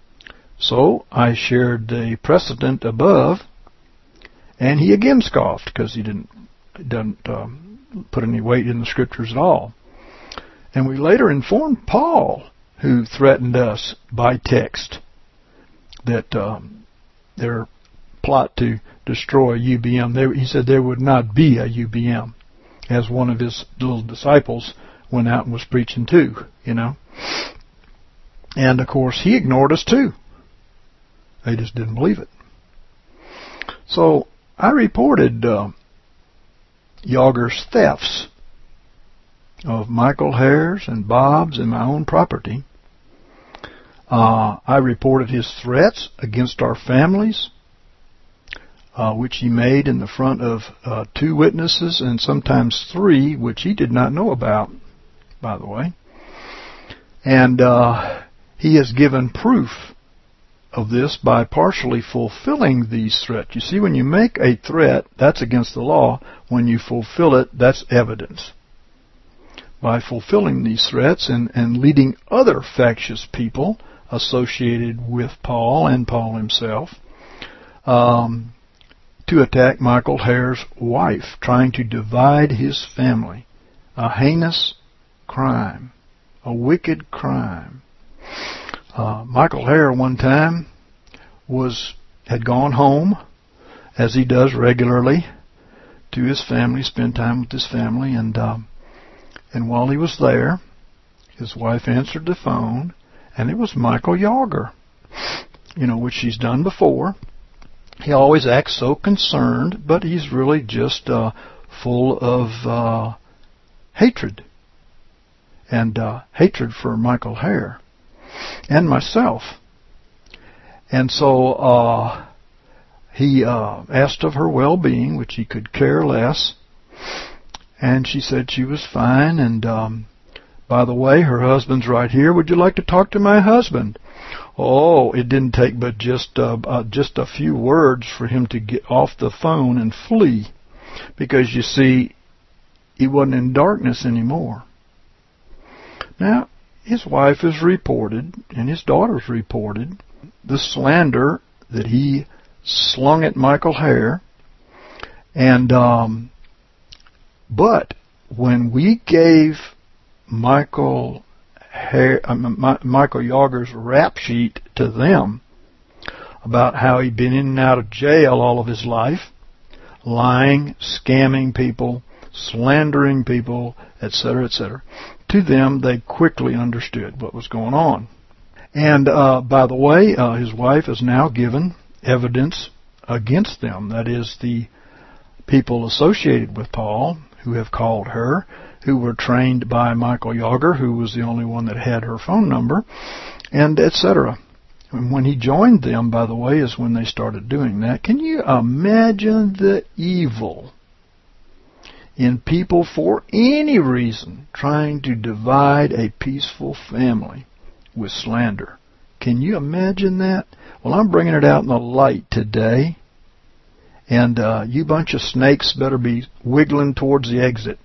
So I shared the precedent above, and he again scoffed because he didn't doesn't um, put any weight in the scriptures at all. And we later informed Paul, who threatened us by text, that um, their plot to destroy U B M, they, he said there would not be a U B M, as one of his little disciples went out and was preaching too, you know. And, of course, he ignored us too. They just didn't believe it. So I reported uh, Yager's thefts of Michael Hare's and Bob's and my own property. Uh, I reported his threats against our families, uh, which he made in the front of uh, two witnesses and sometimes three, which he did not know about, by the way. And uh, he has given proof of this by partially fulfilling these threats. You see, when you make a threat, that's against the law. When you fulfill it, that's evidence. By fulfilling these threats and, and leading other factious people associated with Paul and Paul himself um, to attack Michael Hare's wife, trying to divide his family. A heinous crime. A wicked crime. Uh, Michael Hare one time was had gone home, as he does regularly, to his family, spend time with his family, and um, and while he was there, his wife answered the phone, and it was Michael Yager, you know, which she's done before. He always acts so concerned, but he's really just uh, full of uh, hatred, and uh, hatred for Michael Hare and myself. And so uh, he uh, asked of her well-being, which he could care less. And she said she was fine. And um, by the way, her husband's right here. Would you like to talk to my husband? Oh, it didn't take but just uh, uh, just a few words for him to get off the phone and flee, because you see, he wasn't in darkness anymore. Now, his wife has reported, and his daughter's reported, the slander that he slung at Michael Hare. And, um, but when we gave Michael Hare, uh, My, Michael Yager's rap sheet to them about how he'd been in and out of jail all of his life, lying, scamming people, slandering people, et cetera, et cetera, to them, they quickly understood what was going on. And, uh, by the way, uh, his wife has now given evidence against them. That is, the people associated with Paul, who have called her, who were trained by Michael Yager, who was the only one that had her phone number, and et cetera. And when he joined them, by the way, is when they started doing that. Can you imagine the evil in people for any reason trying to divide a peaceful family with slander? Can you imagine that? Well, I'm bringing it out in the light today, and uh, you bunch of snakes better be wiggling towards the exit.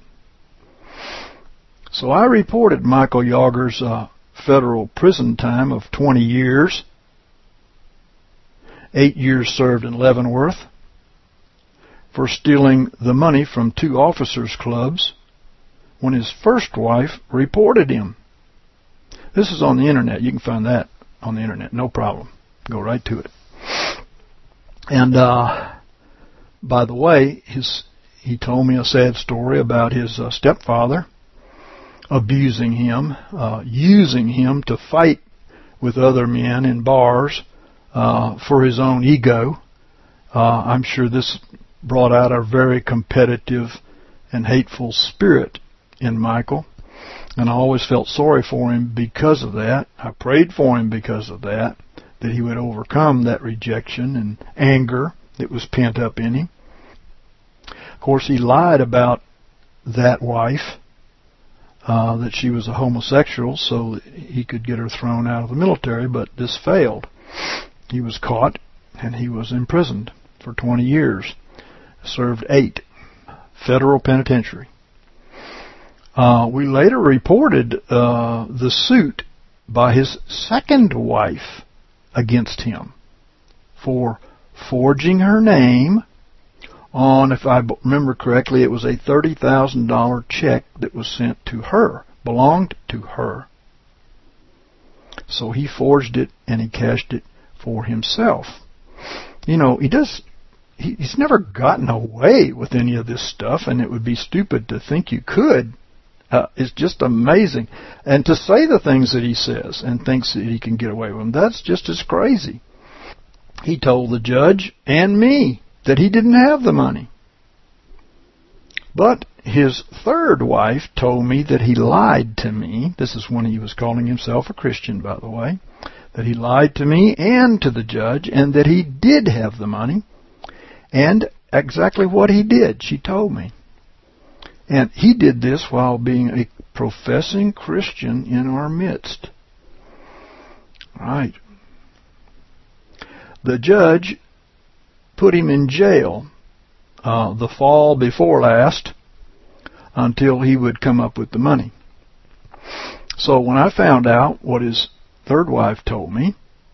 So I reported Michael Yager's uh, federal prison time of twenty years, eight years served in Leavenworth, for stealing the money from two officers' clubs when his first wife reported him. This is on the internet. You can find that on the internet. No problem. Go right to it. And, uh, by the way, his, he told me a sad story about his uh, stepfather abusing him, uh, using him to fight with other men in bars, uh, for his own ego. Uh, I'm sure this brought out a very competitive and hateful spirit in Michael. And I always felt sorry for him because of that. I prayed for him because of that, that he would overcome that rejection and anger that was pent up in him. Of course, he lied about that wife, uh, that she was a homosexual, so that he could get her thrown out of the military, but this failed. He was caught, and he was imprisoned for twenty years. Served eight. Federal penitentiary. Uh, we later reported uh, the suit by his second wife against him for forging her name on, if I remember correctly, it was a thirty thousand dollars check that was sent to her, belonged to her. So he forged it and he cashed it for himself. You know, he does, he, he's never gotten away with any of this stuff, and it would be stupid to think you could. Uh, it's just amazing. And to say the things that he says and thinks that he can get away with them, that's just as crazy. He told the judge and me that he didn't have the money. But his third wife told me that he lied to me. This is when he was calling himself a Christian, by the way. That he lied to me and to the judge, and that he did have the money. And exactly what he did, she told me. And he did this while being a professing Christian in our midst. Right. The judge put him in jail uh, the fall before last until he would come up with the money. So when I found out what his third wife told me,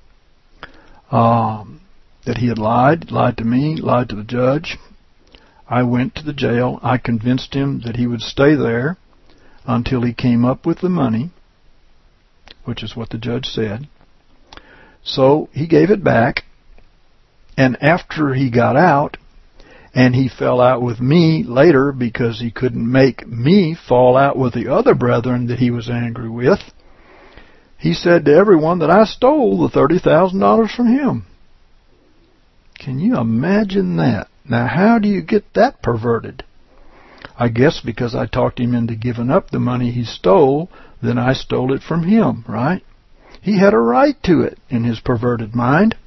um, that he had lied, lied to me, lied to the judge, I went to the jail. I convinced him that he would stay there until he came up with the money, which is what the judge said. So he gave it back, and after he got out, and he fell out with me later because he couldn't make me fall out with the other brethren that he was angry with, he said to everyone that I stole the thirty thousand dollars from him. Can you imagine that? Now, how do you get that perverted? I guess because I talked him into giving up the money he stole, then I stole it from him, right? He had a right to it in his perverted mind.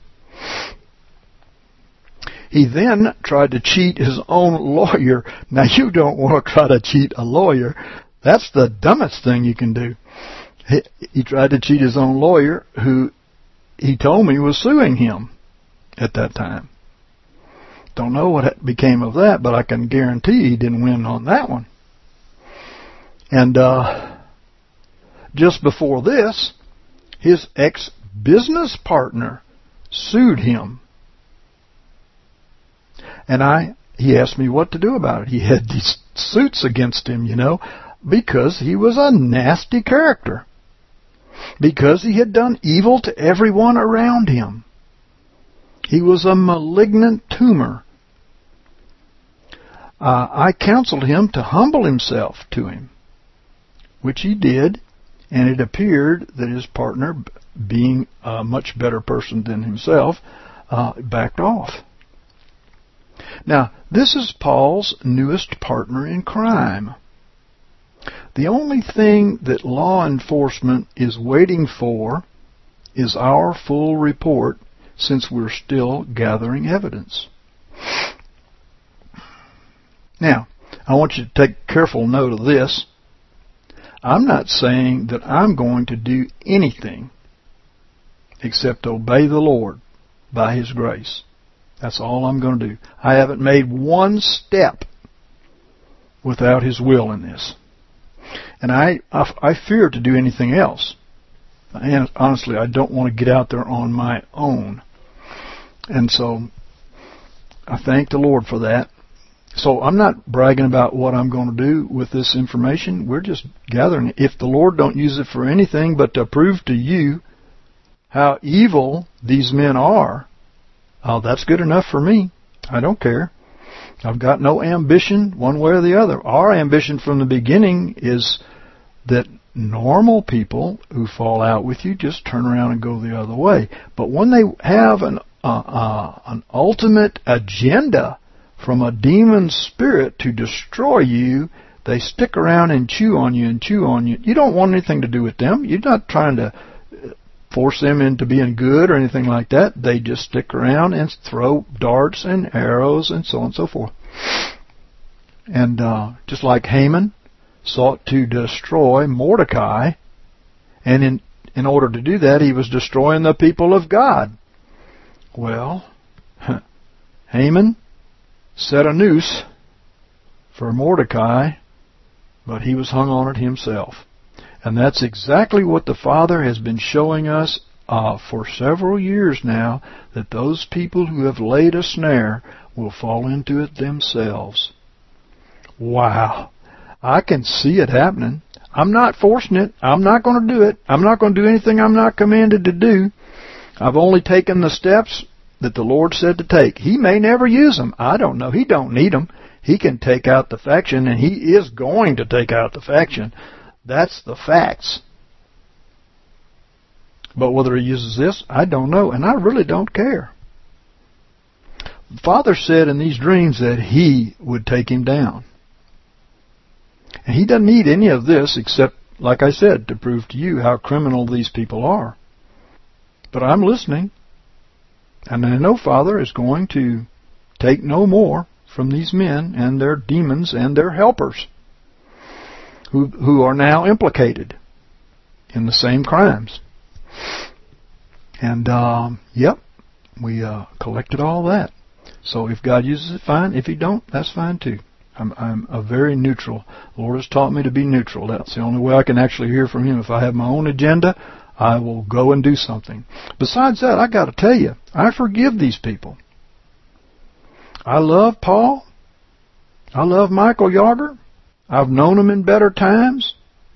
He then tried to cheat his own lawyer. Now, you don't want to try to cheat a lawyer. That's the dumbest thing you can do. He, he tried to cheat his own lawyer, who he told me was suing him at that time. Don't know what became of that, but I can guarantee he didn't win on that one. And uh, just before this, his ex-business partner sued him. And I, he asked me what to do about it. He had these suits against him, you know, because he was a nasty character. Because he had done evil to everyone around him. He was a malignant tumor. Uh, I counseled him to humble himself to him, which he did, and it appeared that his partner, being a much better person than himself, uh, backed off. Now, this is Paul's newest partner in crime. The only thing that law enforcement is waiting for is our full report, since we're still gathering evidence. Now, I want you to take careful note of this. I'm not saying that I'm going to do anything except obey the Lord by His grace. That's all I'm going to do. I haven't made one step without His will in this. And I, I, I fear to do anything else. And honestly, I don't want to get out there on my own. And so, I thank the Lord for that. So I'm not bragging about what I'm going to do with this information. We're just gathering it. If the Lord don't use it for anything but to prove to you how evil these men are, oh, that's good enough for me. I don't care. I've got no ambition one way or the other. Our ambition from the beginning is that normal people who fall out with you just turn around and go the other way. But when they have an uh, uh, an ultimate agenda from a demon spirit to destroy you, they stick around and chew on you and chew on you. You don't want anything to do with them. You're not trying to force them into being good or anything like that. They just stick around and throw darts and arrows and so on and so forth. And uh, just like Haman sought to destroy Mordecai, and in, in order to do that, he was destroying the people of God. Well, Haman set a noose for Mordecai, but he was hung on it himself. And that's exactly what the Father has been showing us uh, for several years now, that those people who have laid a snare will fall into it themselves. Wow. I can see it happening. I'm not forcing it. I'm not going to do it. I'm not going to do anything I'm not commanded to do. I've only taken the steps that the Lord said to take. He may never use them. I don't know. He don't need them. He can take out the faction, and He is going to take out the faction. That's the facts. But whether He uses this, I don't know, and I really don't care. The Father said in these dreams that He would take him down. And He doesn't need any of this except, like I said, to prove to you how criminal these people are. But I'm listening. And I know Father is going to take no more from these men and their demons and their helpers who who are now implicated in the same crimes. And, um, yep, we uh, collected all that. So if God uses it, fine. If He don't, that's fine too. I'm, I'm a very neutral. The Lord has taught me to be neutral. That's the only way I can actually hear from Him. If I have my own agenda, I will go and do something. Besides that, I got to tell you, I forgive these people. I love Paul. I love Michael Yager. I've known him in better times.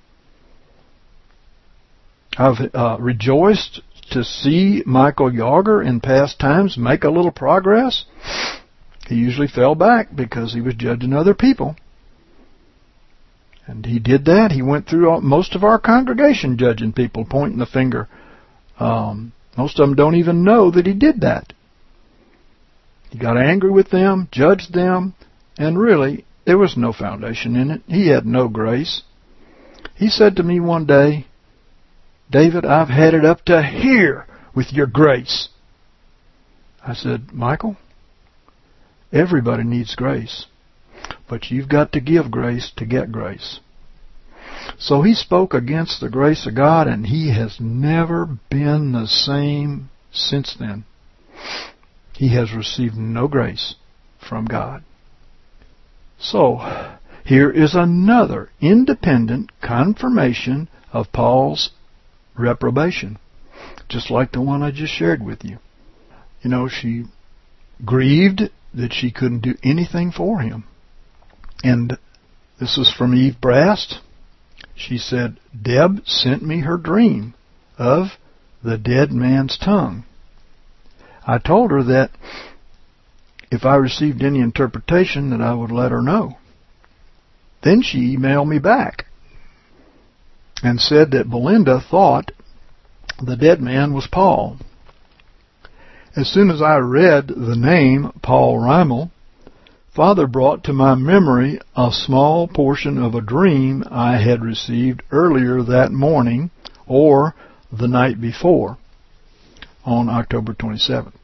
I've uh, rejoiced to see Michael Yager in past times make a little progress. He usually fell back because he was judging other people. And he did that. He went through all, most of our congregation judging people, pointing the finger. Um, most of them don't even know that he did that. He got angry with them, judged them, and really, there was no foundation in it. He had no grace. He said to me one day, "David, I've had it up to here with your grace." I said, "Michael, everybody needs grace. But you've got to give grace to get grace." So he spoke against the grace of God, and he has never been the same since then. He has received no grace from God. So, here is another independent confirmation of Paul's reprobation, just like the one I just shared with you. You know, she grieved that she couldn't do anything for him. And this is from Eve Brast. She said, "Deb sent me her dream of the dead man's tongue. I told her that if I received any interpretation that I would let her know." Then she emailed me back and said that Belinda thought the dead man was Paul. As soon as I read the name Paul Rimmel, Father brought to my memory a small portion of a dream I had received earlier that morning, or the night before, on October twenty-seventh.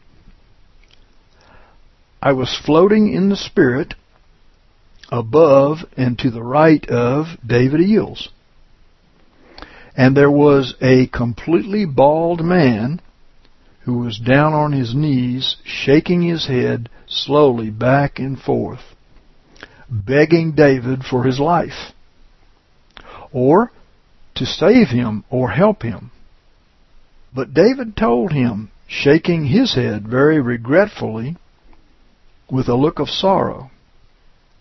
I was floating in the Spirit above and to the right of David Eels. And there was a completely bald man who was down on his knees, shaking his head slowly back and forth, begging David for his life, or to save him or help him. But David told him, shaking his head very regretfully, with a look of sorrow,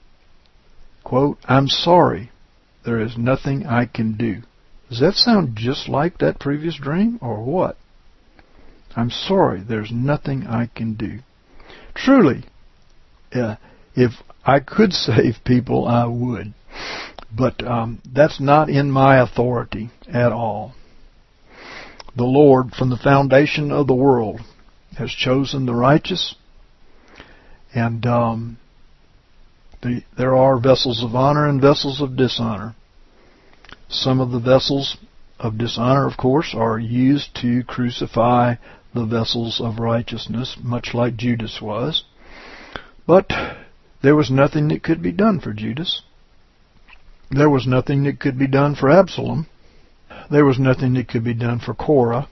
quote, I'm sorry, there is nothing I can do. Does that sound just like that previous dream, or what? I'm sorry, there's nothing I can do. Truly, uh, if I could save people, I would. But um, that's not in my authority at all. The Lord, from the foundation of the world, has chosen the righteous, and um, the, there are vessels of honor and vessels of dishonor. Some of the vessels of dishonor, of course, are used to crucify the vessels of righteousness, much like Judas was. But there was nothing that could be done for Judas. There was nothing that could be done for Absalom. There was nothing that could be done for Korah.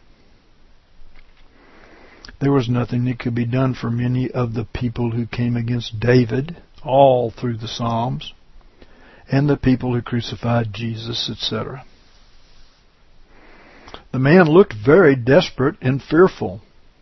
There was nothing that could be done for many of the people who came against David, all through the Psalms, and the people who crucified Jesus, et cetera. The man looked very desperate and fearful.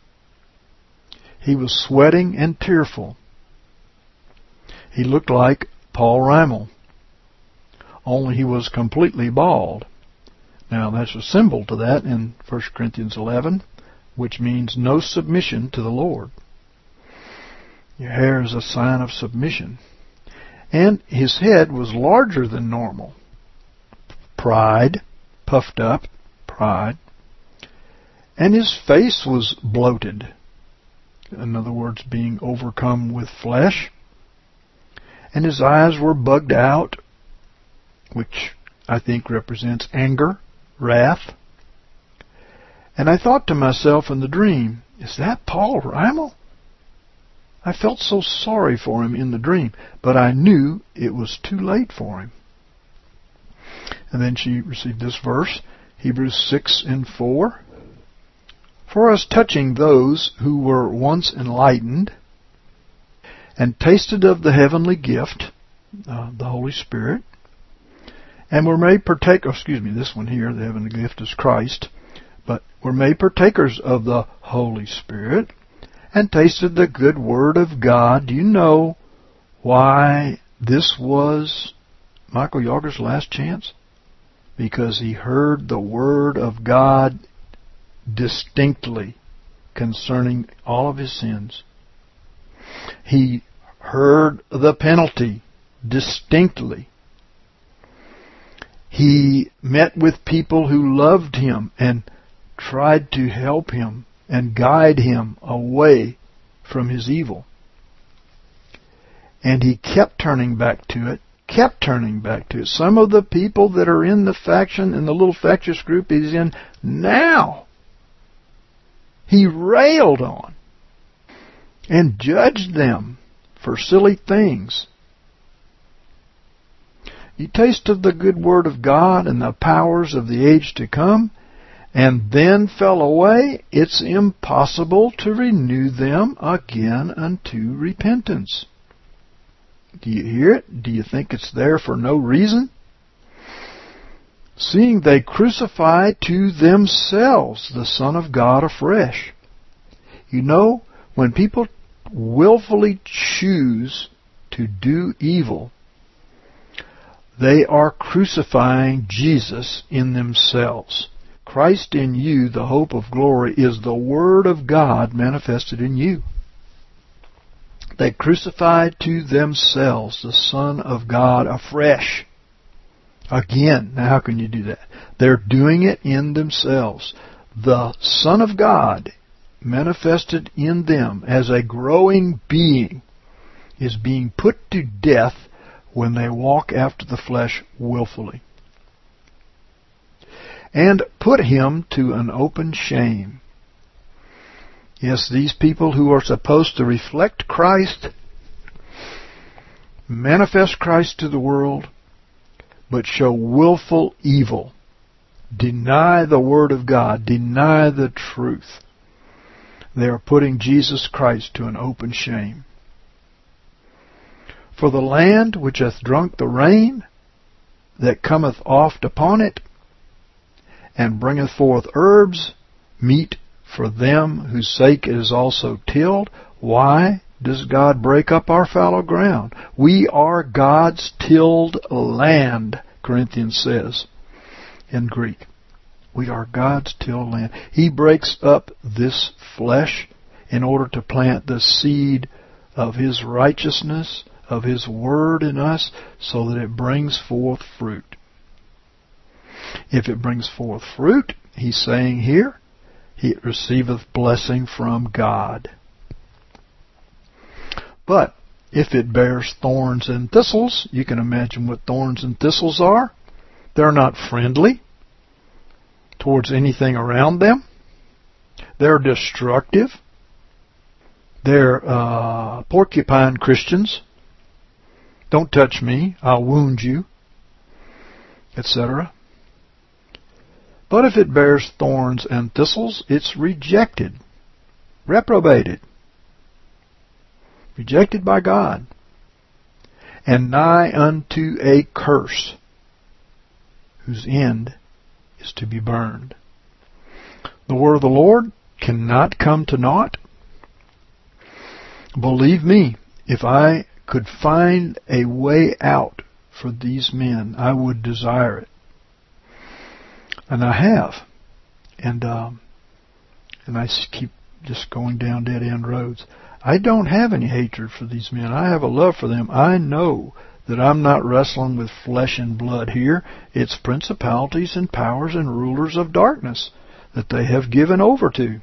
He was sweating and tearful. He looked like Paul Rimmel, only he was completely bald. Now, there's a symbol to that in First Corinthians eleven, which means no submission to the Lord. Your hair is a sign of submission. And his head was larger than normal. Pride, puffed up, pride. And his face was bloated. In other words, being overcome with flesh. And his eyes were bugged out, which I think represents anger, wrath. And I thought to myself in the dream, is that Paul Rimmel? I felt so sorry for him in the dream, but I knew it was too late for him. And then she received this verse, Hebrews six and four. For as touching those who were once enlightened and tasted of the heavenly gift, uh, the Holy Spirit, and were made partakers, oh, excuse me, this one here, the heavenly gift is Christ, but were made partakers of the Holy Spirit, and tasted the good word of God. Do you know why this was Michael Yager's last chance? Because he heard the word of God distinctly concerning all of his sins. He heard the penalty distinctly. He met with people who loved him and tried to help him and guide him away from his evil. And he kept turning back to it, kept turning back to it. Some of the people that are in the faction, in the little factious group he's in now, he railed on and judged them for silly things. You tasted the good word of God and the powers of the age to come, and then fell away. It's impossible to renew them again unto repentance. Do you hear it? Do you think it's there for no reason? Seeing they crucify to themselves the Son of God afresh. You know, when people willfully choose to do evil, they are crucifying Jesus in themselves. Christ in you, the hope of glory, is the Word of God manifested in you. They crucified to themselves the Son of God afresh. Again, now how can you do that? They're doing it in themselves. The Son of God manifested in them as a growing being is being put to death when they walk after the flesh willfully. And put him to an open shame. Yes, these people who are supposed to reflect Christ, manifest Christ to the world, but show willful evil, deny the Word of God, deny the truth. They are putting Jesus Christ to an open shame. For the land which hath drunk the rain that cometh oft upon it, and bringeth forth herbs, meat for them whose sake it is also tilled. Why does God break up our fallow ground? We are God's tilled land, Corinthians says in Greek. We are God's tilled land. He breaks up this flesh in order to plant the seed of His righteousness, of His Word in us, so that it brings forth fruit. If it brings forth fruit, He's saying here, it receiveth blessing from God. But if it bears thorns and thistles, you can imagine what thorns and thistles are. They're not friendly towards anything around them. They're destructive. They're uh, porcupine Christians. Don't touch me, I'll wound you, et cetera. But if it bears thorns and thistles, it's rejected, reprobated, rejected by God, and nigh unto a curse, whose end is to be burned. The word of the Lord cannot come to naught. Believe me, if I could find a way out for these men, I would desire it. And I have. And um, and I keep just going down dead-end roads. I don't have any hatred for these men. I have a love for them. I know that I'm not wrestling with flesh and blood here. It's principalities and powers and rulers of darkness that they have given over to.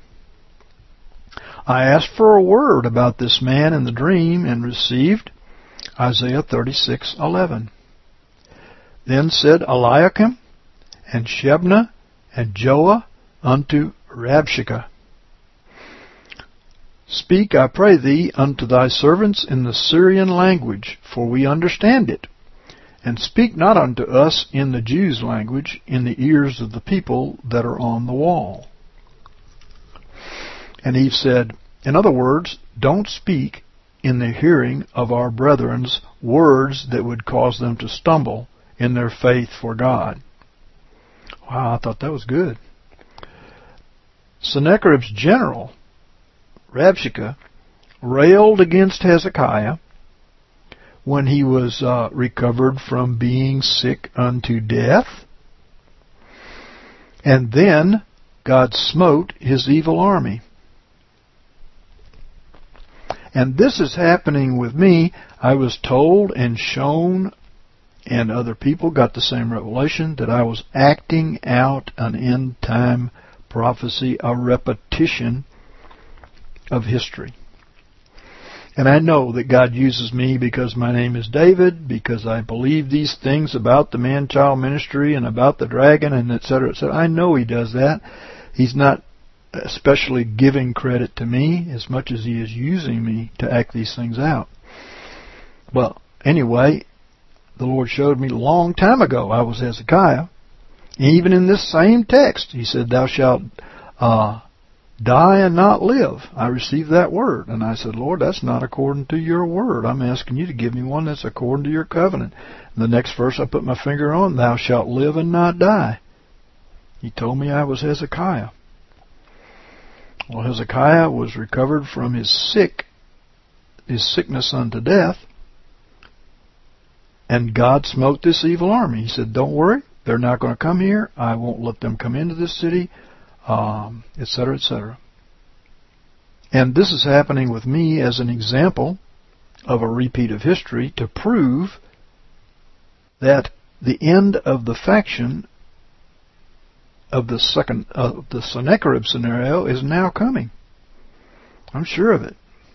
I asked for a word about this man in the dream and received Isaiah thirty-six eleven. Then said Eliakim and Shebna and Joah unto Rabshakeh, Speak, I pray thee, unto thy servants in the Syrian language, for we understand it. And speak not unto us in the Jews' language, in the ears of the people that are on the wall. And Eve said, in other words, don't speak in the hearing of our brethren's words that would cause them to stumble in their faith for God. Wow, I thought that was good. Sennacherib's general, Rabshakeh, railed against Hezekiah when he was uh, recovered from being sick unto death. And then God smote his evil army. And this is happening with me. I was told and shown, and other people got the same revelation, that I was acting out an end-time prophecy, a repetition of history. And I know that God uses me because my name is David, because I believe these things about the man-child ministry and about the dragon and et cetera, et cetera. I know He does that. He's not especially giving credit to me as much as He is using me to act these things out. Well, anyway, the Lord showed me a long time ago I was Hezekiah. Even in this same text, He said, thou shalt uh, die and not live. I received that word. And I said, Lord, that's not according to your word. I'm asking you to give me one that's according to your covenant. And the next verse I put my finger on, thou shalt live and not die. He told me I was Hezekiah. Well, Hezekiah was recovered from his sick, his sickness unto death, and God smote this evil army. He said, don't worry, they're not going to come here. I won't let them come into this city, um, et cetera, et cetera. And this is happening with me as an example of a repeat of history to prove that the end of the faction of the second of the Sennacherib scenario is now coming. I'm sure of it.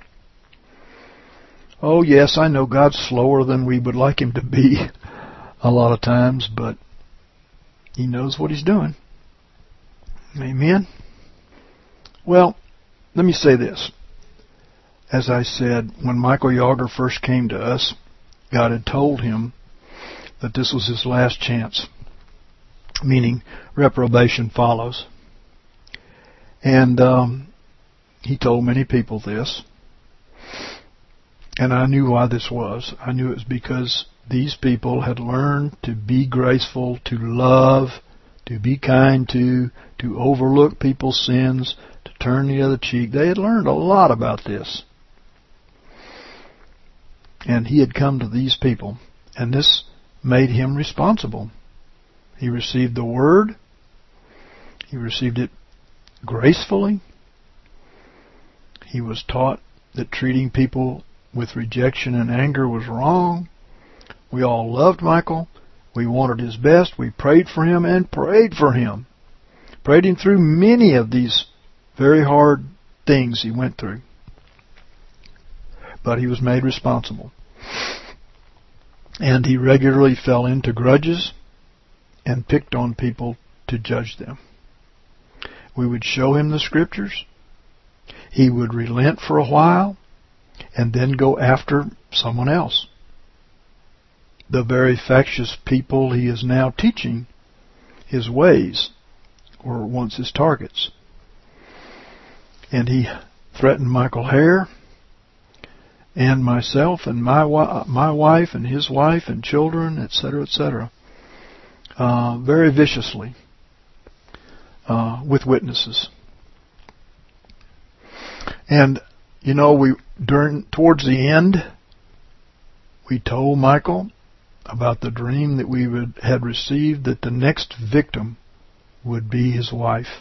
Oh yes, I know God's slower than we would like Him to be a lot of times, but He knows what He's doing. Amen. Well, let me say this. As I said, when Michael Yager first came to us, God had told him that this was his last chance, meaning reprobation follows. And um, he told many people this. And I knew why this was. I knew it was because these people had learned to be graceful, to love, to be kind to, to overlook people's sins, to turn the other cheek. They had learned a lot about this. And he had come to these people, and this made him responsible. He received the word. He received it gracefully. He was taught that treating people with rejection and anger was wrong. We all loved Michael. We wanted his best. We prayed for him and prayed for him. Prayed him through many of these very hard things he went through. But he was made responsible. And he regularly fell into grudges and picked on people to judge them. We would show him the Scriptures. He would relent for a while and then go after someone else. The very factious people he is now teaching his ways were once his targets. And he threatened Michael Hare and myself and my my wife and his wife and children, et cetera, et cetera, uh, very viciously uh, with witnesses. And you know, we during towards the end, we told Michael about the dream that we would, had received, that the next victim would be his wife.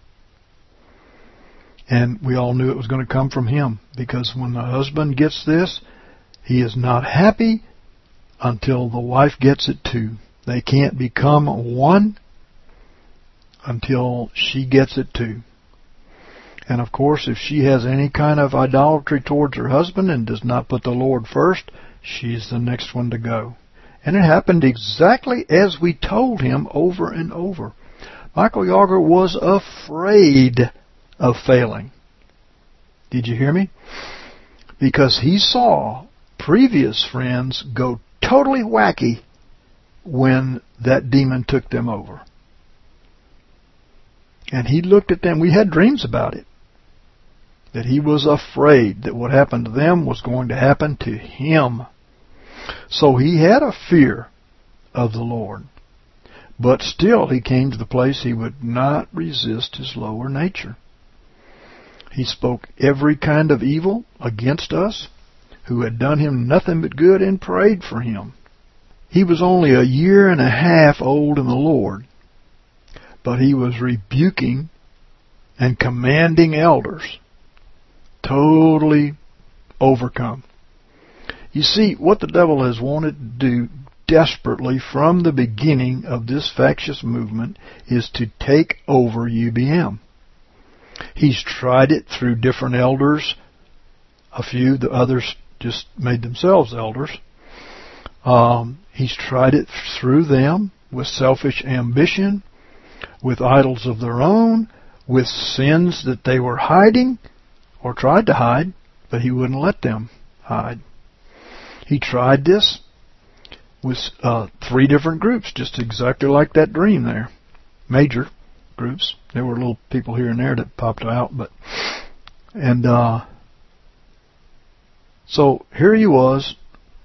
And we all knew it was going to come from him, because when the husband gets this, he is not happy until the wife gets it too. They can't become one until she gets it too. And of course, if she has any kind of idolatry towards her husband and does not put the Lord first, she's the next one to go. And it happened exactly as we told him over and over. Michael Yager was afraid of failing. Did you hear me? Because he saw previous friends go totally wacky when that demon took them over. And he looked at them. We had dreams about it. That he was afraid that what happened to them was going to happen to him. So he had a fear of the Lord. But still he came to the place he would not resist his lower nature. He spoke every kind of evil against us who had done him nothing but good, and prayed for him. He was only a year and a half old in the Lord, but he was rebuking and commanding elders, totally overcome. You see, what the devil has wanted to do desperately from the beginning of this factious movement is to take over U B M. He's tried it through different elders. A few, the others just made themselves elders. Um, he's tried it through them with selfish ambition, with idols of their own, with sins that they were hiding or tried to hide, but he wouldn't let them hide. He tried this with uh, three different groups, just exactly like that dream there. Major groups. There were little people here and there that popped out, but and uh, so here he was,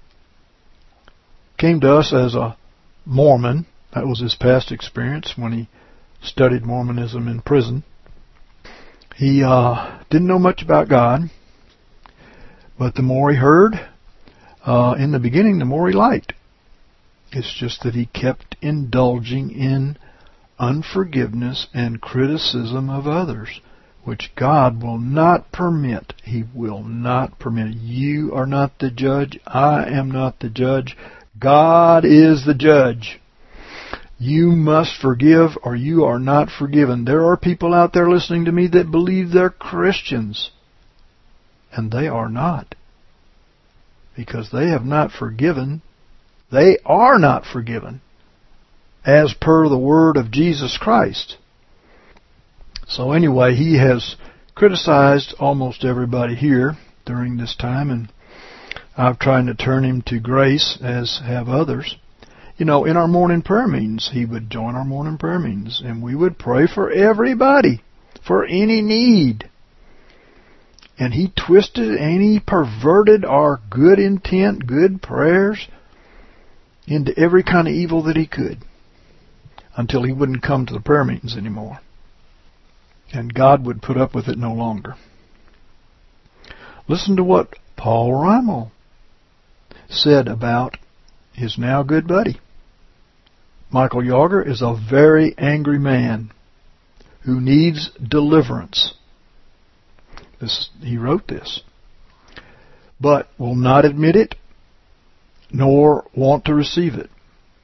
came to us as a Mormon. That was his past experience when he studied Mormonism in prison. He uh, didn't know much about God, but the more he heard, uh, in the beginning, the more he liked. It's just that he kept indulging in unforgiveness and criticism of others, which God will not permit. He will not permit. You are not the judge. I am not the judge. God is the judge. You must forgive or you are not forgiven. There are people out there listening to me that believe they're Christians, and they are not, because they have not forgiven. They are not forgiven as per the word of Jesus Christ. So anyway, he has criticized almost everybody here during this time, and I've tried to turn him to grace, as have others. You know, in our morning prayer meetings, he would join our morning prayer meetings, and we would pray for everybody, for any need. And he twisted and he perverted our good intent, good prayers, into every kind of evil that he could, until he wouldn't come to the prayer meetings anymore. And God would put up with it no longer. Listen to what Paul Rimal said about his now good buddy. Michael Yager is a very angry man who needs deliverance. This, he wrote this, but will not admit it nor want to receive it.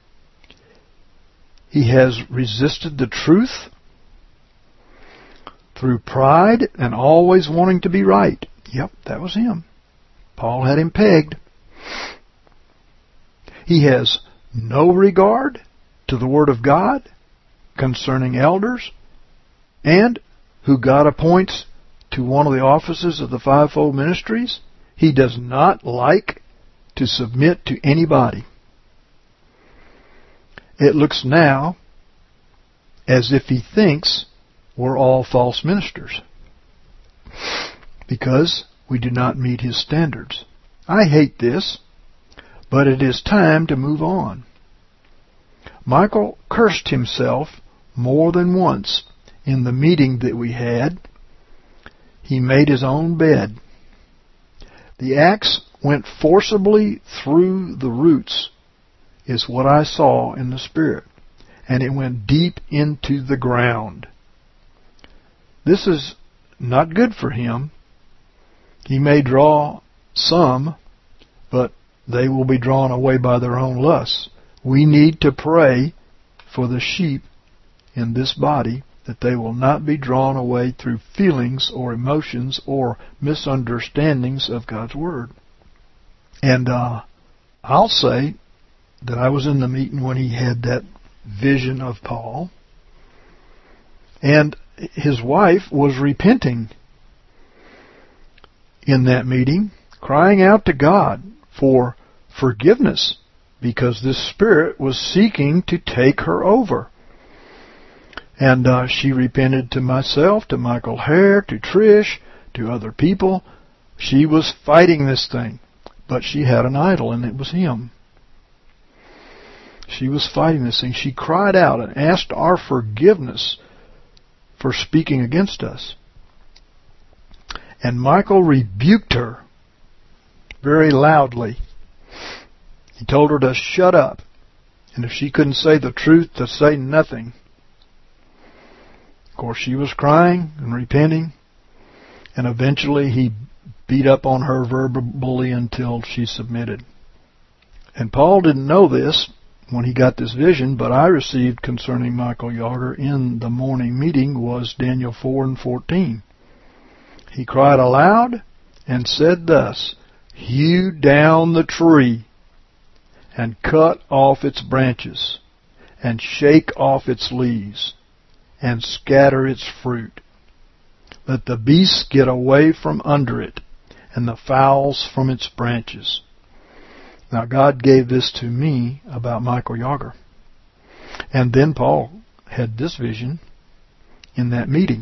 He has resisted the truth through pride and always wanting to be right. Yep, that was him. Paul had him pegged. He has no regard to the Word of God concerning elders, and who God appoints to one of the offices of the fivefold ministries. He does not like to submit to anybody. It looks now as if he thinks we're all false ministers because we do not meet his standards. I hate this, but it is time to move on. Michael cursed himself more than once in the meeting that we had. He made his own bed. The axe went forcibly through the roots, is what I saw in the Spirit, and it went deep into the ground. This is not good for him. He may draw some, but they will be drawn away by their own lusts. We need to pray for the sheep in this body that they will not be drawn away through feelings or emotions or misunderstandings of God's Word. And uh, I'll say that I was in the meeting when he had that vision of Paul, and his wife was repenting in that meeting, crying out to God for forgiveness because this spirit was seeking to take her over. And uh, she repented to myself, to Michael Hare, to Trish, to other people. She was fighting this thing, but she had an idol, and it was him. She was fighting this thing. She cried out and asked our forgiveness for speaking against us. And Michael rebuked her very loudly. He told her to shut up, and if she couldn't say the truth, to say nothing. Of course, she was crying and repenting, and eventually he beat up on her verbally until she submitted. And Paul didn't know this when he got this vision, but I received concerning Michael Yager in the morning meeting was Daniel four and fourteen. He cried aloud and said thus, "Hew down the tree, and cut off its branches, and shake off its leaves, and scatter its fruit. Let the beasts get away from under it, and the fowls from its branches." Now God gave this to me about Michael Yager. And then Paul had this vision in that meeting.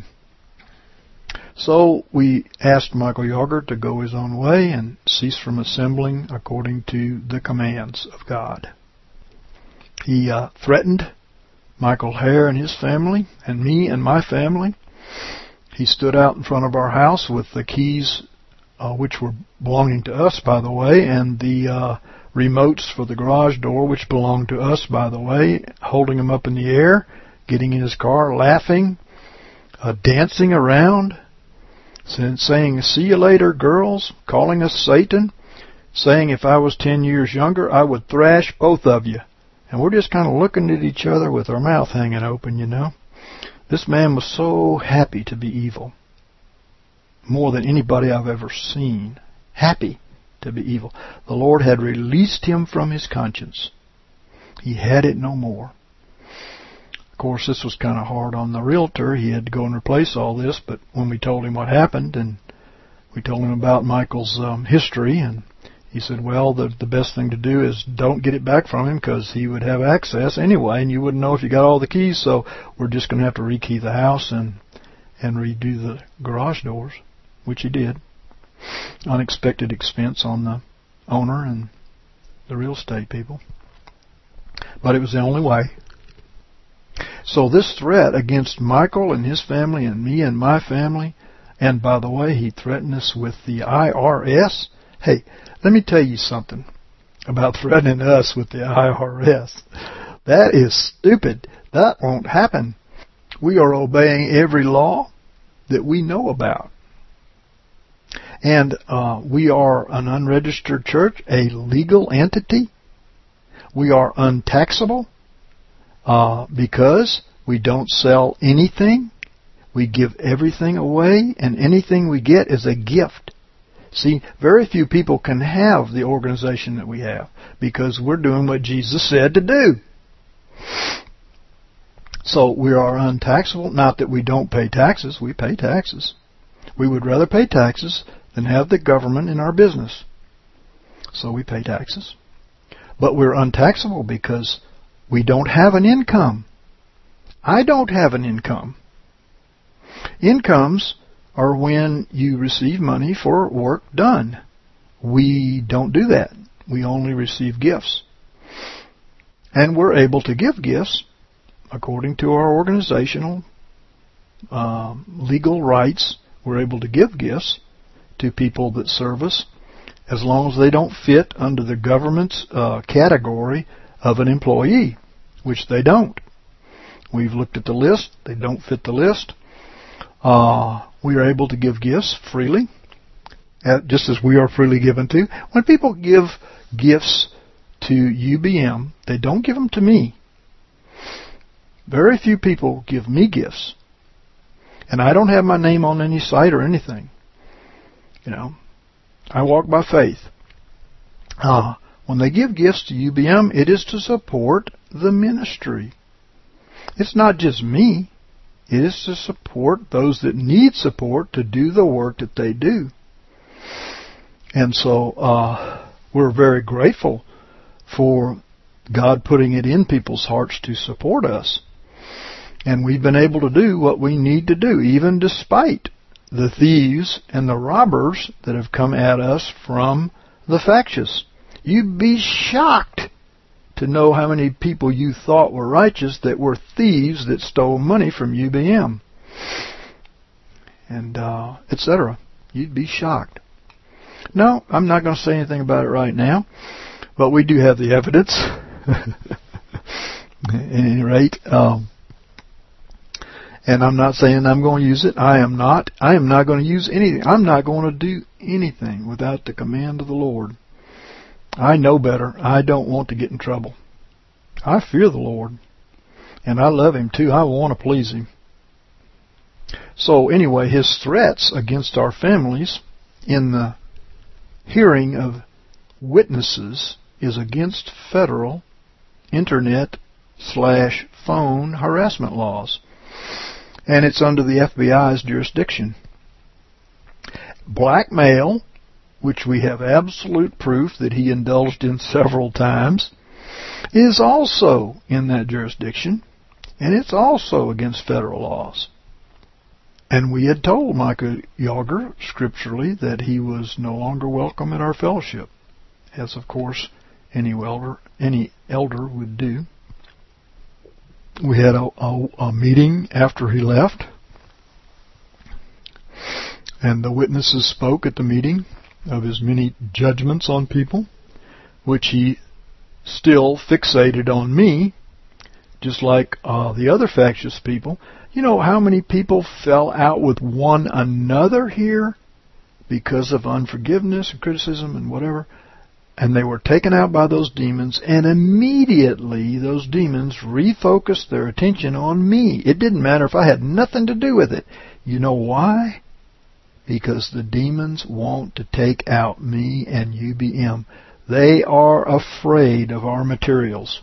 So we asked Michael Yager to go his own way and cease from assembling according to the commands of God. He uh, threatened Michael Hare and his family, and me and my family. He stood out in front of our house with the keys, uh, which were belonging to us, by the way, and the uh, remotes for the garage door, which belonged to us, by the way, holding them up in the air, getting in his car, laughing, uh, dancing around, saying, "See you later, girls," calling us Satan, saying if I was ten years younger, I would thrash both of you. And we're just kind of looking at each other with our mouth hanging open, you know. This man was so happy to be evil. More than anybody I've ever seen. Happy to be evil. The Lord had released him from his conscience. He had it no more. Of course, this was kind of hard on the realtor. He had to go and replace all this, but when we told him what happened, and we told him about Michael's um, history, and he said, well, the, the best thing to do is don't get it back from him because he would have access anyway, and you wouldn't know if you got all the keys, so we're just going to have to rekey the house and, and redo the garage doors, which he did. Unexpected expense on the owner and the real estate people. But it was the only way. So this threat against Michael and his family and me and my family, and by the way, he threatened us with the I R S. Hey, let me tell you something. about threatening us with the I R S. That is stupid. That won't happen. We are obeying every law that we know about. And uh, we are an unregistered church, a legal entity. We are untaxable uh, because we don't sell anything. We give everything away, and anything we get is a gift. See, very few people can have the organization that we have because we're doing what Jesus said to do. So we are untaxable. Not that we don't pay taxes. We pay taxes. We would rather pay taxes than have the government in our business. So we pay taxes. But we're untaxable because we don't have an income. I don't have an income. Incomes are when you receive money for work done. We don't do that. We only receive gifts. And we're able to give gifts according to our organizational uh, legal rights. We're able to give gifts to people that serve us as long as they don't fit under the government's uh, category of an employee, which they don't. We've looked at the list. They don't fit the list. Uh, we are able to give gifts freely, just as we are freely given to. When people give gifts to U B M, they don't give them to me. Very few people give me gifts. And I don't have my name on any site or anything. You know, I walk by faith. Uh, when they give gifts to U B M, it is to support the ministry. It's not just me. It is to support those that need support to do the work that they do. And so uh, we're very grateful for God putting it in people's hearts to support us. And we've been able to do what we need to do, even despite the thieves and the robbers that have come at us from the factious. You'd be shocked to know how many people you thought were righteous that were thieves that stole money from U B M, and uh, et cetera. You'd be shocked. No, I'm not going to say anything about it right now, but we do have the evidence. At any rate, um, and I'm not saying I'm going to use it. I am not. I am not going to use anything. I'm not going to do anything without the command of the Lord. I know better. I don't want to get in trouble. I fear the Lord. And I love Him too. I want to please Him. So anyway, His threats against our families in the hearing of witnesses is against federal internet slash phone harassment laws. And it's under the F B I's jurisdiction. Blackmail, which we have absolute proof that he indulged in several times, is also in that jurisdiction, and it's also against federal laws. And we had told Micah Yager scripturally that he was no longer welcome at our fellowship, as of course any elder, any elder would do. We had a, a, a meeting after he left, and the witnesses spoke at the meeting of his many judgments on people, which he still fixated on me, just like uh, the other factious people. You know how many people fell out with one another here because of unforgiveness and criticism and whatever, and they were taken out by those demons, and immediately those demons refocused their attention on me. It didn't matter if I had nothing to do with it. You know why? Because the demons want to take out me and U B M. They are afraid of our materials.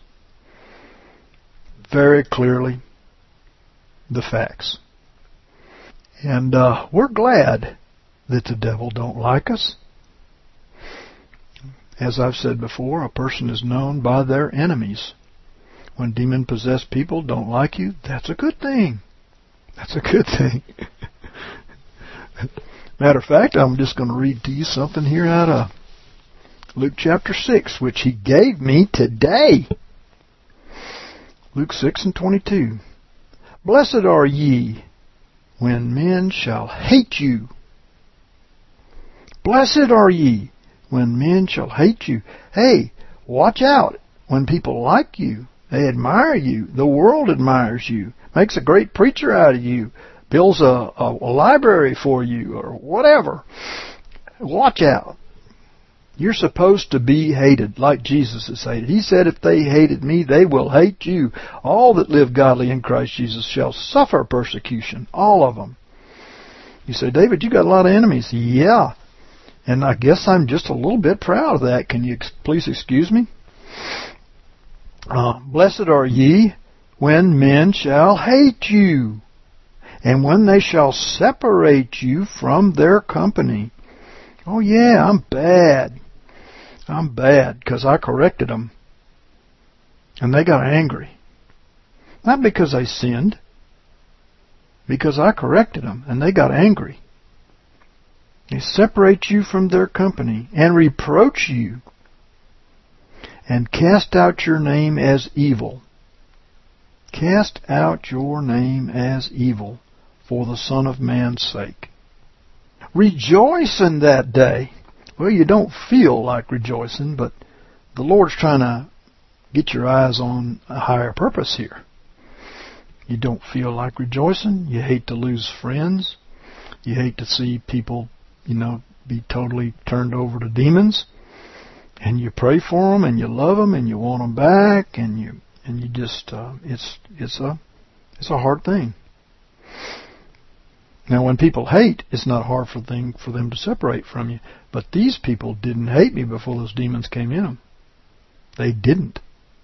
Very clearly, the facts. And uh, we're glad that the devil don't like us. As I've said before, a person is known by their enemies. When demon-possessed people don't like you, that's a good thing. That's a good thing. Matter of fact, I'm just going to read to you something here out of Luke chapter six, which he gave me today. Luke six and twenty-two. Blessed are ye when men shall hate you. Blessed are ye when men shall hate you. Hey, Watch out when people like you. They admire you. The world admires you. Makes a great preacher out of you. Builds a, a, a library for you or whatever. Watch out. You're supposed to be hated like Jesus is hated. He said, if they hated me, they will hate you. All that live godly in Christ Jesus shall suffer persecution. All of them. You say, David, you got a lot of enemies. Yeah. And I guess I'm just a little bit proud of that. Can you ex- please excuse me? Uh, Blessed are ye when men shall hate you, and when they shall separate you from their company. Oh yeah, I'm bad. I'm bad because I corrected them. And they got angry. Not because they sinned. Because I corrected them and they got angry. They separate you from their company and reproach you and cast out your name as evil. Cast out your name as evil for the Son of Man's sake. Rejoice in that day. Well, you don't feel like rejoicing, but the Lord's trying to get your eyes on a higher purpose here. You don't feel like rejoicing. You hate to lose friends. You hate to see people, you know, be totally turned over to demons. And you pray for them, and you love them, and you want them back, and you and you just uh, it's it's a it's a hard thing. Now, when people hate, it's not a hard for thing for them to separate from you. But these people didn't hate me before those demons came in them. They didn't.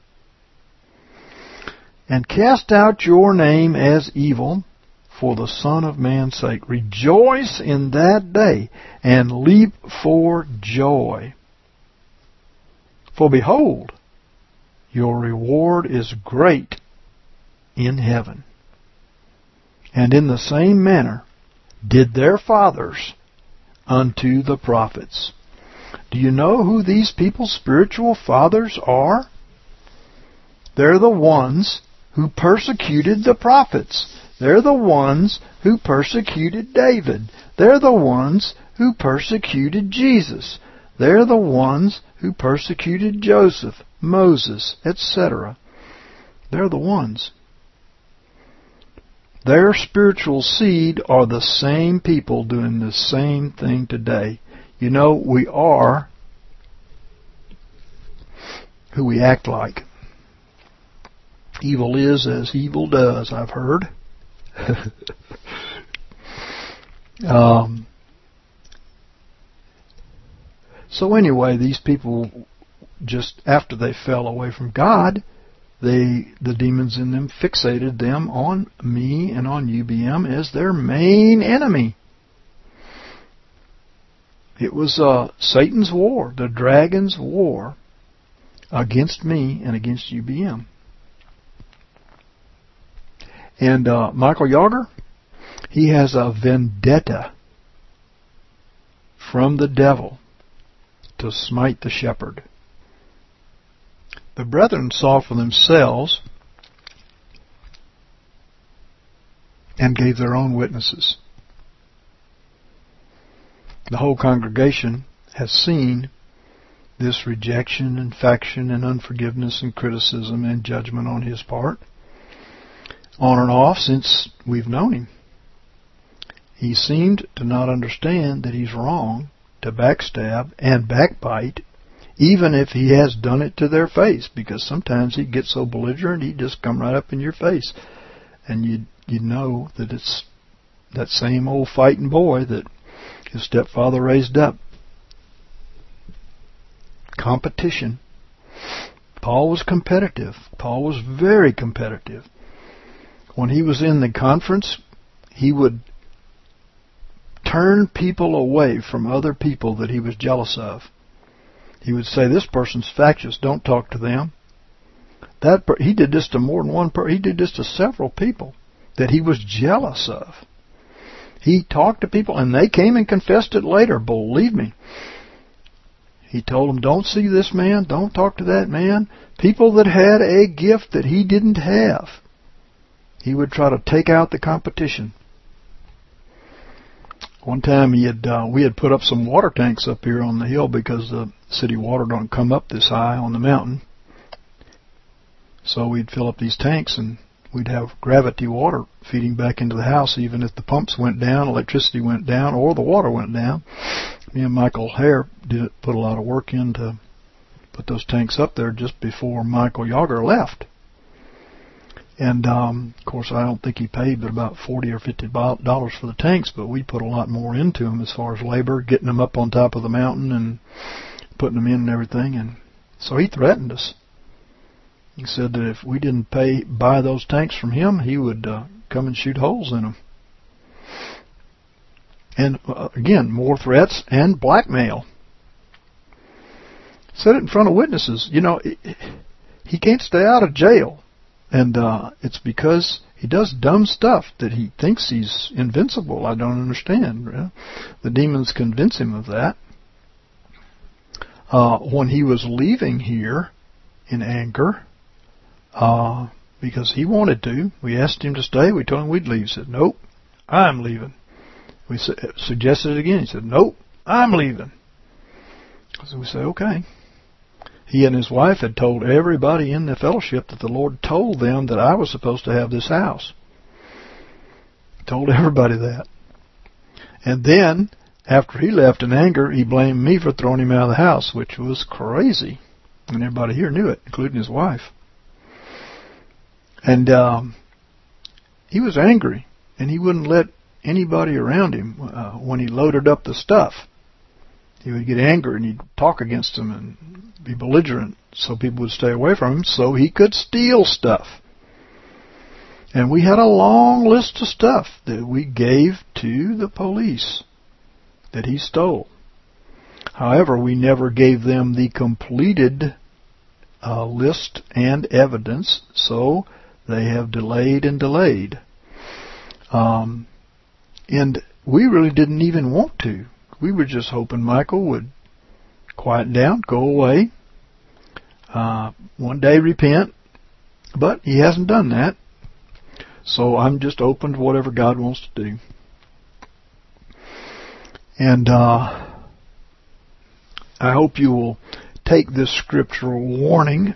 And cast out your name as evil for the Son of Man's sake. Rejoice in that day and leap for joy. For behold, your reward is great in heaven. And in the same manner did their fathers unto the prophets. Do you know who these people's spiritual fathers are? They're the ones who persecuted the prophets. They're the ones who persecuted David. They're the ones who persecuted Jesus. They're the ones who persecuted Joseph, Moses, et cetera. They're the ones. Their spiritual seed are the same people doing the same thing today. You know, we are who we act like. Evil is as evil does, I've heard. um, so anyway, these people, just after they fell away from God, They, the demons in them fixated them on me and on U B M as their main enemy. It was uh, Satan's war, the dragon's war against me and against U B M. And uh, Michael Yager, he has a vendetta from the devil to smite the shepherd. The brethren saw for themselves and gave their own witnesses. The whole congregation has seen this rejection and faction and unforgiveness and criticism and judgment on his part on and off since we've known him. He seemed to not understand that he's wrong to backstab and backbite, even if he has done it to their face, because sometimes he gets so belligerent he just come right up in your face, and you you know that it's that same old fighting boy that his stepfather raised up. Competition. Paul was competitive. Paul was very competitive. When he was in the conference, he would turn people away from other people that he was jealous of. He would say, this person's factious, don't talk to them. That per- He did this to more than one person. He did this to several people that he was jealous of. He talked to people, and they came and confessed it later, believe me. He told them, don't see this man, don't talk to that man. People that had a gift that he didn't have, he would try to take out the competition. One time he had uh, we had put up some water tanks up here on the hill because the city water don't come up this high on the mountain. So we'd fill up these tanks and we'd have gravity water feeding back into the house even if the pumps went down, electricity went down, or the water went down. Me and Michael Hare did put a lot of work in to put those tanks up there just before Michael Yager left. And, um, of course, I don't think he paid but about forty or fifty dollars for the tanks, but we put a lot more into them as far as labor, getting them up on top of the mountain and putting them in and everything. And so he threatened us. He said that if we didn't pay buy those tanks from him, he would uh, come and shoot holes in them. And, uh, again, more threats and blackmail. Said it in front of witnesses. You know, he can't stay out of jail. And uh, it's because he does dumb stuff that he thinks he's invincible. I don't understand. The demons convince him of that. Uh, when he was leaving here in anger, uh, because he wanted to, we asked him to stay. We told him we'd leave. He said, nope, I'm leaving. We su- suggested it again. He said, nope, I'm leaving. So we said, okay. He and his wife had told everybody in the fellowship that the Lord told them that I was supposed to have this house. Told everybody that. And then, after he left in anger, he blamed me for throwing him out of the house, which was crazy. And everybody here knew it, including his wife. And um, he was angry, and he wouldn't let anybody around him uh, when he loaded up the stuff. He would get angry and he'd talk against them and be belligerent so people would stay away from him so he could steal stuff. And we had a long list of stuff that we gave to the police that he stole. However, we never gave them the completed uh, list and evidence, so they have delayed and delayed. Um, and we really didn't even want to. We were just hoping Michael would quiet down, go away, uh, one day repent, but he hasn't done that. So I'm just open to whatever God wants to do. And uh, I hope you will take this scriptural warning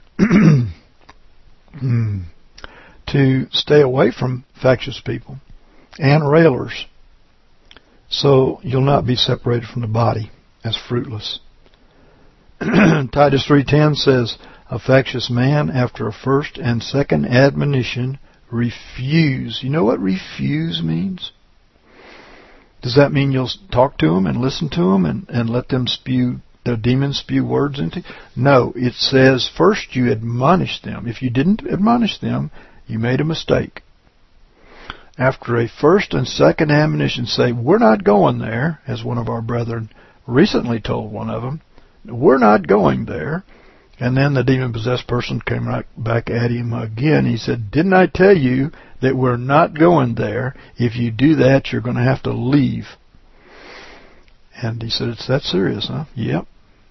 to stay away from factious people and railers, so you'll not be separated from the body as fruitless. Titus three ten says, a factious man after a first and second admonition refuse. You know what refuse means? Does that mean you'll talk to them and listen to them and, and let them spew, the demons spew words into you? No, it says first you admonish them. If you didn't admonish them, you made a mistake. After a first and second admonition, say, we're not going there, as one of our brethren recently told one of them, we're not going there. And then the demon-possessed person came right back at him again. He said, didn't I tell you that we're not going there? If you do that, you're going to have to leave. And he said, it's that serious, huh? Yep.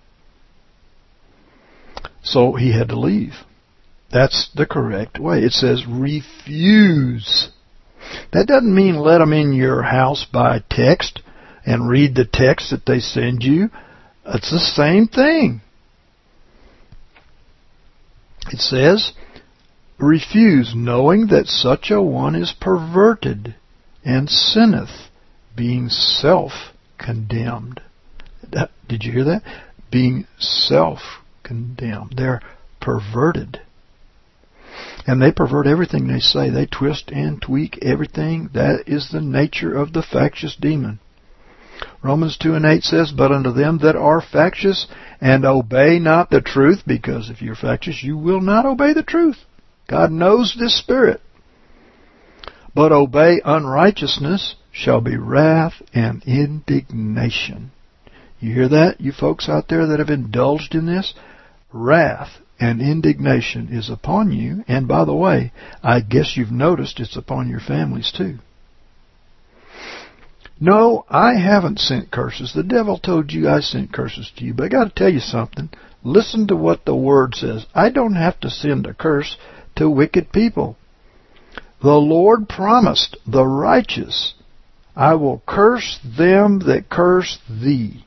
So he had to leave. That's the correct way. It says refuse. That doesn't mean let them in your house by text and read the text that they send you. It's the same thing. It says, refuse, knowing that such a one is perverted and sinneth, being self-condemned. Did you hear that? Being self-condemned. They're perverted. And they pervert everything they say. They twist and tweak everything. That is the nature of the factious demon. Romans two and eight says, but unto them that are factious and obey not the truth, because if you're factious, you will not obey the truth. God knows this spirit. But obey unrighteousness shall be wrath and indignation. You hear that, you folks out there that have indulged in this? Wrath and indignation is upon you. And by the way, I guess you've noticed it's upon your families too. No, I haven't sent curses. The devil told you I sent curses to you. But I got to tell you something. Listen to what the Word says. I don't have to send a curse to wicked people. The Lord promised the righteous I will curse them that curse thee.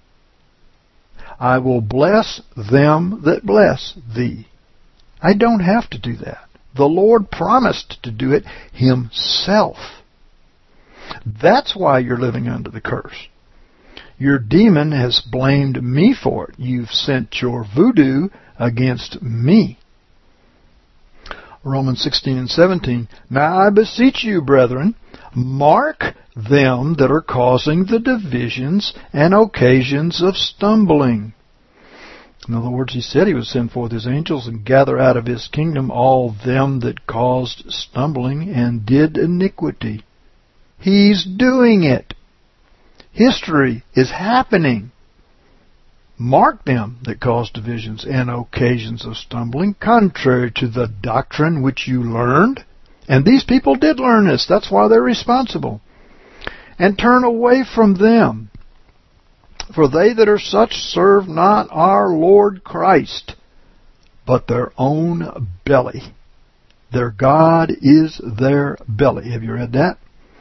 I will bless them that bless thee. I don't have to do that. The Lord promised to do it Himself. That's why you're living under the curse. Your demon has blamed me for it. You've sent your voodoo against me. Romans sixteen and seventeen. Now I beseech you, brethren, mark them that are causing the divisions and occasions of stumbling. In other words, He said He would send forth His angels and gather out of His kingdom all them that caused stumbling and did iniquity. He's doing it. History is happening. Mark them that cause divisions and occasions of stumbling, contrary to the doctrine which you learned. And these people did learn this. That's why they're responsible. And turn away from them. For they that are such serve not our Lord Christ, but their own belly. Their God is their belly. Have you read that?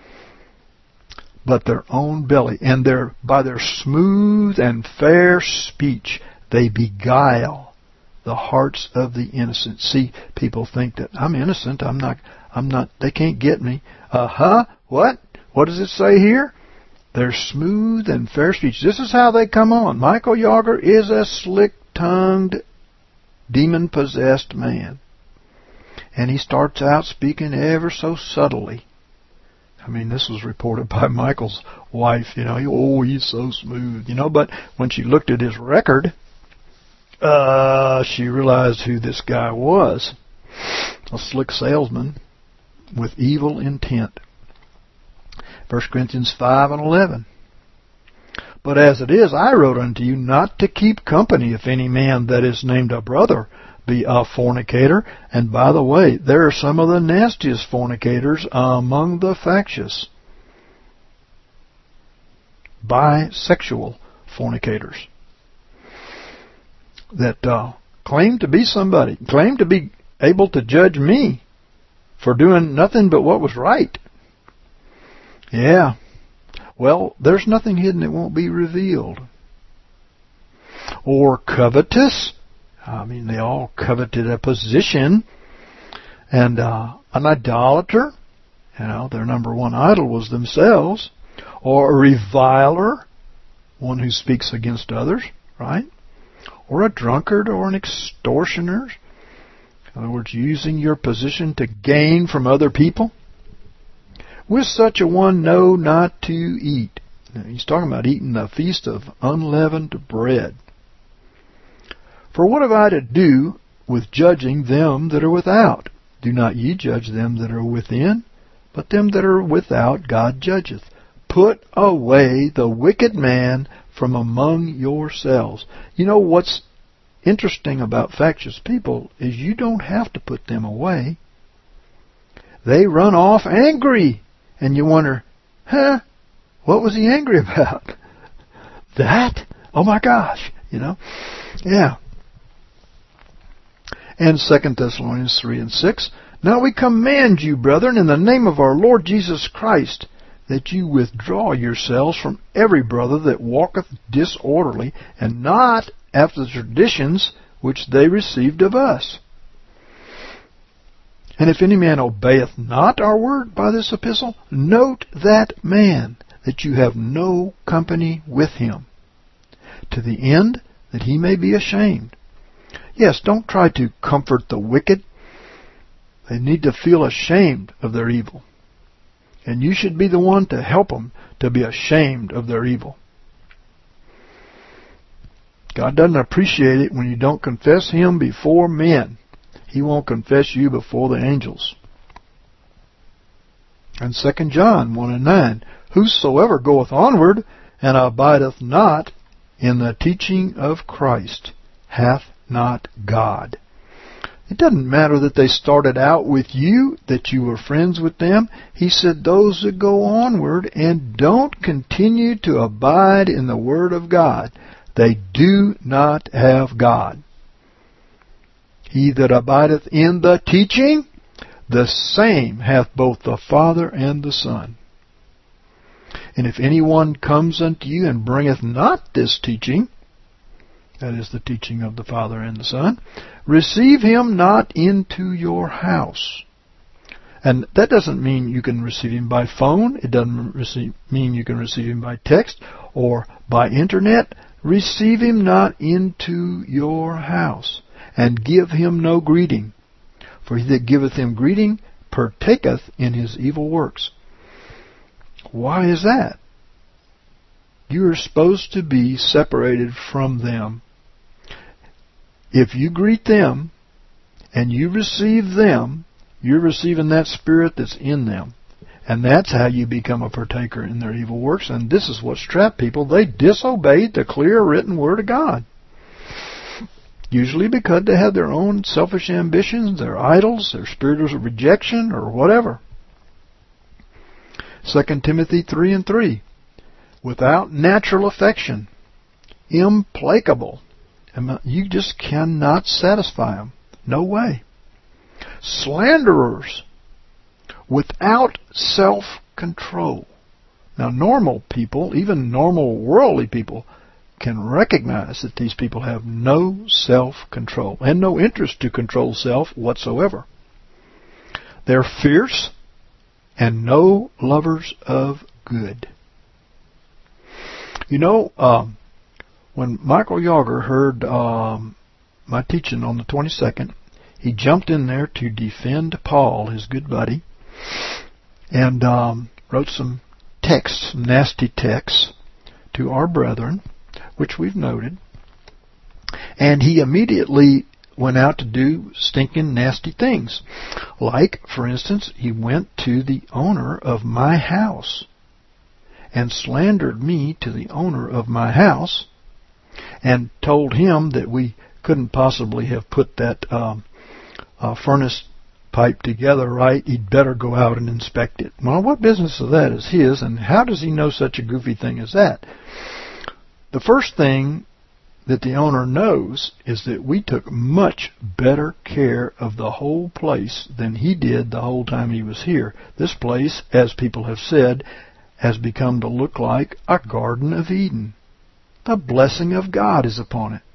But their own belly, and their, by their smooth and fair speech they beguile the hearts of the innocent. See, people think that I'm innocent, I'm not, I'm not, they can't get me. Uh-huh, what? What does it say here? Their smooth and fair speech. This is how they come on. Michael Yager is a slick-tongued, demon-possessed man. And he starts out speaking ever so subtly. I mean, this was reported by Michael's wife, you know, oh, he's so smooth, you know, but when she looked at his record, uh, she realized who this guy was. A slick salesman with evil intent. First Corinthians five and eleven. But as it is, I wrote unto you not to keep company if any man that is named a brother be a fornicator. And by the way, there are some of the nastiest fornicators among the factious. Bisexual fornicators. That uh, claim to be somebody. Claim to be able to judge me for doing nothing but what was right. Yeah. Well, there's nothing hidden that won't be revealed. Or covetous. I mean, they all coveted a position. And uh, an idolater, you know, their number one idol was themselves. Or a reviler, one who speaks against others, right? Or a drunkard or an extortioner. In other words, using your position to gain from other people. With such a one, know not to eat. Now, he's talking about eating a feast of unleavened bread. For what have I to do with judging them that are without? Do not ye judge them that are within, but them that are without God judgeth. Put away the wicked man from among yourselves. You know what's interesting about factious people is you don't have to put them away. They run off angry. And you wonder, huh, what was he angry about? That? Oh my gosh, you know? Yeah. And Second Thessalonians three and six. Now we command you, brethren, in the name of our Lord Jesus Christ, that you withdraw yourselves from every brother that walketh disorderly, and not after the traditions which they received of us. And if any man obeyeth not our word by this epistle, note that man, that you have no company with him, to the end that he may be ashamed. Yes, don't try to comfort the wicked. They need to feel ashamed of their evil. And you should be the one to help them to be ashamed of their evil. God doesn't appreciate it when you don't confess Him before men. He won't confess you before the angels. And Second John one and nine. Whosoever goeth onward and abideth not in the teaching of Christ hath not God. It doesn't matter that they started out with you, that you were friends with them. He said those that go onward and don't continue to abide in the Word of God, they do not have God. He that abideth in the teaching, the same hath both the Father and the Son. And if anyone comes unto you and bringeth not this teaching, that is the teaching of the Father and the Son, receive him not into your house. And that doesn't mean you can receive him by phone. It doesn't receive, mean you can receive him by text or by internet. Receive him not into your house, and give him no greeting. For he that giveth him greeting partaketh in his evil works. Why is that? You are supposed to be separated from them. If you greet them and you receive them, you're receiving that spirit that's in them. And that's how you become a partaker in their evil works. And this is what's trapped people. They disobeyed the clear written Word of God. Usually because they have their own selfish ambitions, their idols, their spirits of rejection, or whatever. Second Timothy three and three. Without natural affection, implacable. You just cannot satisfy them. No way. Slanderers, without self-control. Now, normal people, even normal worldly people, can recognize that these people have no self-control and no interest to control self whatsoever. They're fierce and no lovers of good. You know, um, when Michael Yager heard um, my teaching on the twenty-second, he jumped in there to defend Paul, his good buddy, and um, wrote some texts, some nasty texts, to our brethren, which we've noted. And he immediately went out to do stinking nasty things. Like, for instance, he went to the owner of my house and slandered me to the owner of my house and told him that we couldn't possibly have put that um, uh, furnace pipe together right. He'd better go out and inspect it. Well, what business of that is his, and how does he know such a goofy thing as that? The first thing that the owner knows is that we took much better care of the whole place than he did the whole time he was here. This place, as people have said, has become to look like a Garden of Eden. The blessing of God is upon it.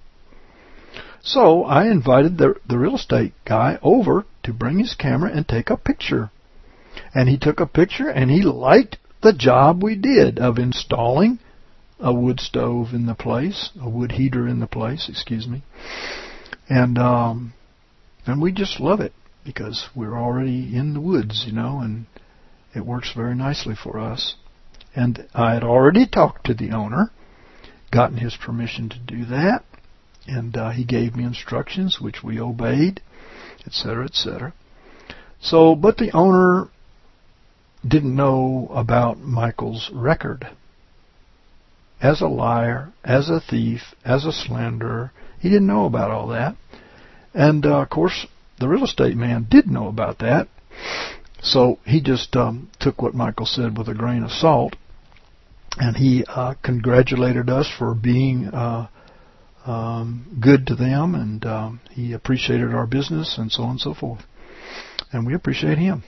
So I invited the, the real estate guy over to bring his camera and take a picture. And he took a picture and he liked the job we did of installing a wood stove in the place, a wood heater in the place, excuse me. And um, and we just love it because we're already in the woods, you know, and it works very nicely for us. And I had already talked to the owner, gotten his permission to do that, and uh, he gave me instructions, which we obeyed, et cetera, et cetera. So, but the owner didn't know about Michael's record. As a liar, as a thief, as a slanderer, he didn't know about all that. And, uh, of course, the real estate man did know about that. So he just um, took what Michael said with a grain of salt, and he uh, congratulated us for being uh, um, good to them, and um, he appreciated our business, and so on and so forth. And we appreciate him.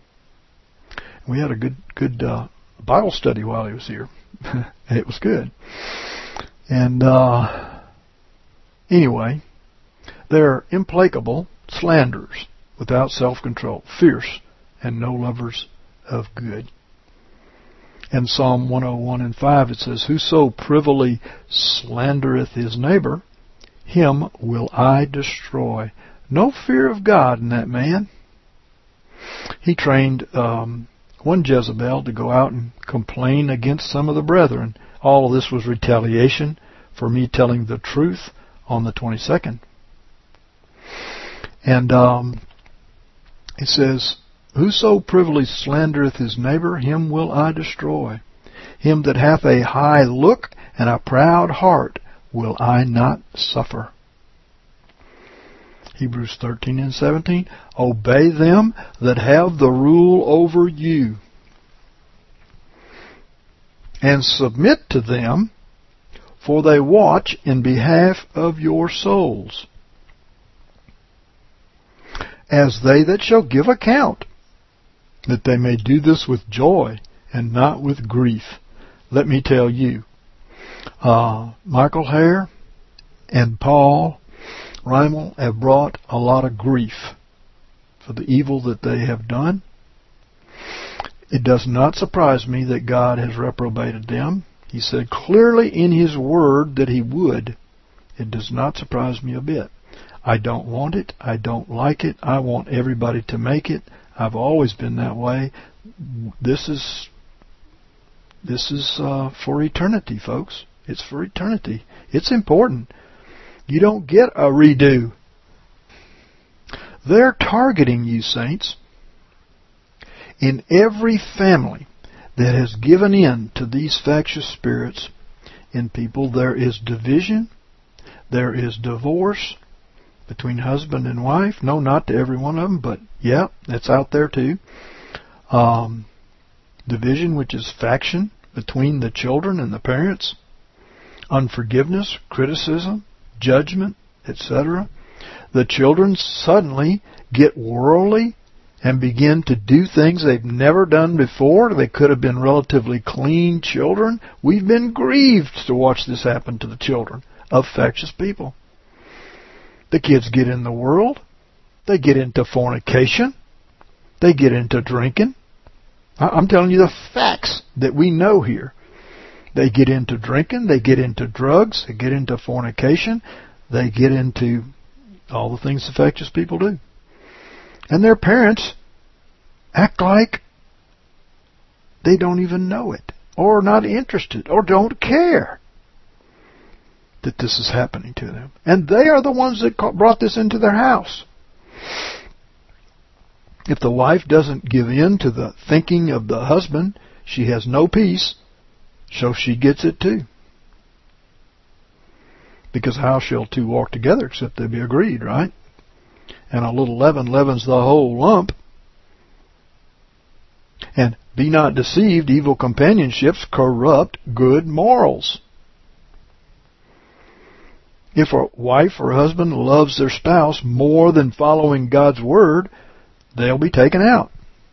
We had a good good uh, Bible study while he was here. It was good. And uh, anyway, they're implacable slanderers, without self-control, fierce, and no lovers of good. In Psalm one oh one and five it says, Whoso privily slandereth his neighbor, him will I destroy. No fear of God in that man. He trained um, one Jezebel to go out and complain against some of the brethren. All of this was retaliation for me telling the truth on the twenty-second. And um, it says, Whoso privily slandereth his neighbor, him will I destroy. Him that hath a high look and a proud heart will I not suffer. Hebrews thirteen and seventeen, Obey them that have the rule over you, and submit to them, for they watch in behalf of your souls, as they that shall give account, that they may do this with joy and not with grief, let me tell you, uh, Michael Hare and Paul Reimel have brought a lot of grief for the evil that they have done. It does not surprise me that God has reprobated them. He said clearly in His Word that He would. It does not surprise me a bit. I don't want it. I don't like it. I want everybody to make it. I've always been that way. This is this is uh, for eternity, folks. It's for eternity. It's important. You don't get a redo. They're targeting you, saints. In every family that has given in to these factious spirits in people, there is division, there is divorce between husband and wife. No, not to every one of them, but yeah, that's out there too. Um, division, which is faction between the children and the parents. Unforgiveness, criticism, judgment, et cetera. The children suddenly get worldly and begin to do things they've never done before. They could have been relatively clean children. We've been grieved to watch this happen to the children of factious people. The kids get in the world. They get into fornication. They get into drinking. I'm telling you the facts that we know here. They get into drinking. They get into drugs. They get into fornication. They get into all the things the factious people do. And their parents act like they don't even know it, or are not interested, or don't care that this is happening to them. And they are the ones that brought this into their house. If the wife doesn't give in to the thinking of the husband, she has no peace, so she gets it too. Because how shall two walk together except they be agreed, right? And a little leaven leavens the whole lump. And be not deceived, evil companionships corrupt good morals. If a wife or husband loves their spouse more than following God's Word, they'll be taken out.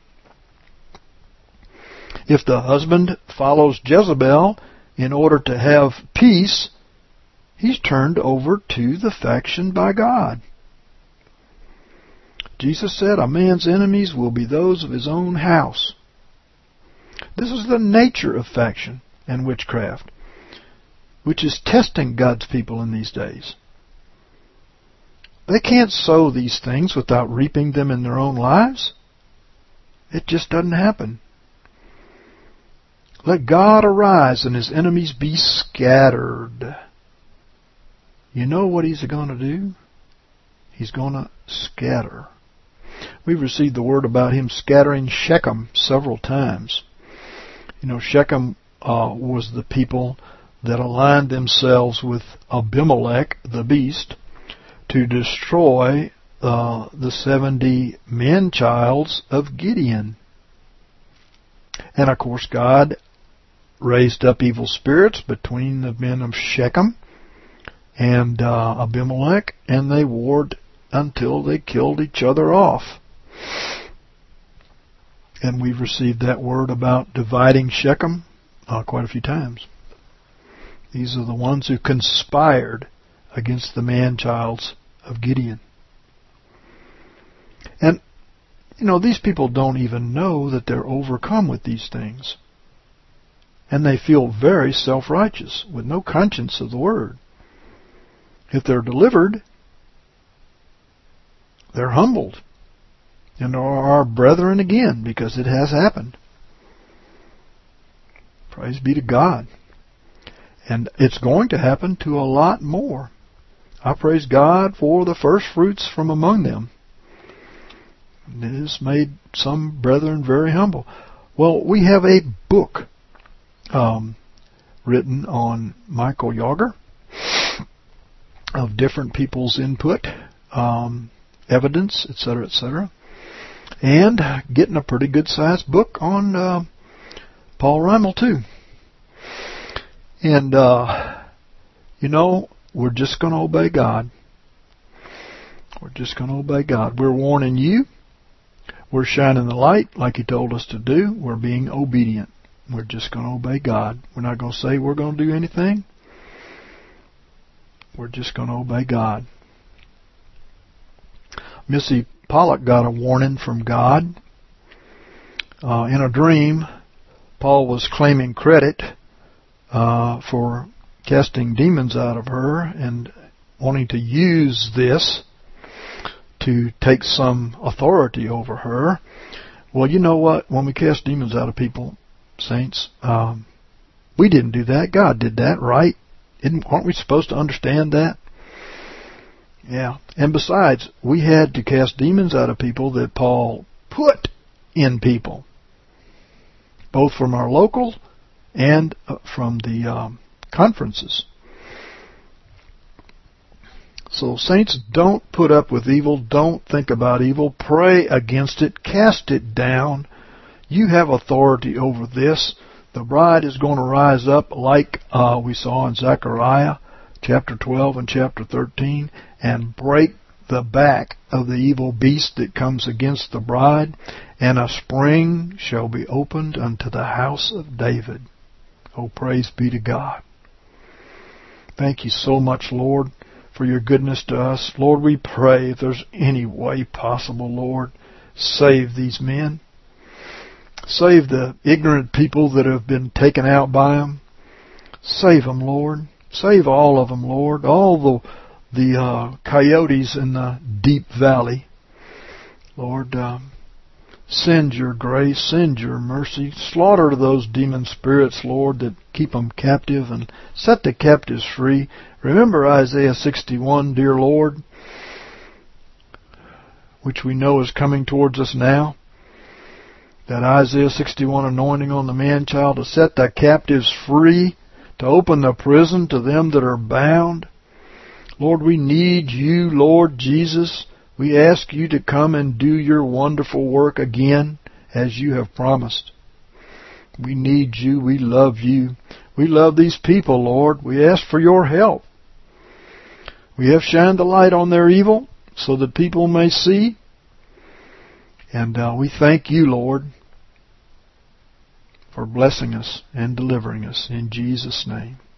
If the husband follows Jezebel in order to have peace, he's turned over to the faction by God. Jesus said, a man's enemies will be those of his own house. This is the nature of faction and witchcraft, which is testing God's people in these days. They can't sow these things without reaping them in their own lives. It just doesn't happen. Let God arise and His enemies be scattered. You know what He's going to do? He's going to scatter. We've received the word about Him scattering Shechem several times. You know, Shechem uh, was the people that aligned themselves with Abimelech, the beast, to destroy uh, the seventy men-childs of Gideon. And of course, God raised up evil spirits between the men of Shechem and uh, Abimelech, and they warred until they killed each other off. And we've received that word about dividing Shechem uh, quite a few times. These are the ones who conspired against the man-childs of Gideon. And, you know, these people don't even know that they're overcome with these things. And they feel very self-righteous, with no conscience of the word. If they're delivered, they're humbled. And are our brethren again, because it has happened. Praise be to God. And it's going to happen to a lot more. I praise God for the first fruits from among them. It has made some brethren very humble. Well, we have a book um, written on Michael Yager of different people's input, um, evidence, et cetera, et cetera. And getting a pretty good-sized book on uh, Paul Reimel, too. And, uh, you know, we're just going to obey God. We're just going to obey God. We're warning you. We're shining the light like He told us to do. We're being obedient. We're just going to obey God. We're not going to say we're going to do anything. We're just going to obey God. Missy Pollock got a warning from God. Uh, in a dream, Paul was claiming credit uh, for casting demons out of her and wanting to use this to take some authority over her. Well, you know what? When we cast demons out of people, saints, um, we didn't do that. God did that, right? Isn't, aren't we supposed to understand that? Yeah. And besides, we had to cast demons out of people that Paul put in people, both from our local and from the um, conferences. So, saints, don't put up with evil. Don't think about evil. Pray against it. Cast it down. You have authority over this. The bride is going to rise up like uh, we saw in Zechariah chapter twelve and chapter thirteen and break the back of the evil beast that comes against the bride, and a spring shall be opened unto the house of David. Oh, praise be to God. Thank you so much, Lord, for your goodness to us. Lord, we pray if there's any way possible, Lord, save these men. Save the ignorant people that have been taken out by them. Save them, Lord. Save all of them, Lord. All the the uh, coyotes in the deep valley. Lord, um, send your grace, send your mercy. Slaughter those demon spirits, Lord, that keep them captive, and set the captives free. Remember Isaiah sixty-one, dear Lord, which we know is coming towards us now. That Isaiah sixty-one anointing on the man-child to set the captives free, to open the prison to them that are bound. Lord, we need you, Lord Jesus. We ask you to come and do your wonderful work again as you have promised. We need you. We love you. We love these people, Lord. We ask for your help. We have shined the light on their evil so that people may see. And uh, we thank you, Lord, for blessing us and delivering us in Jesus' name.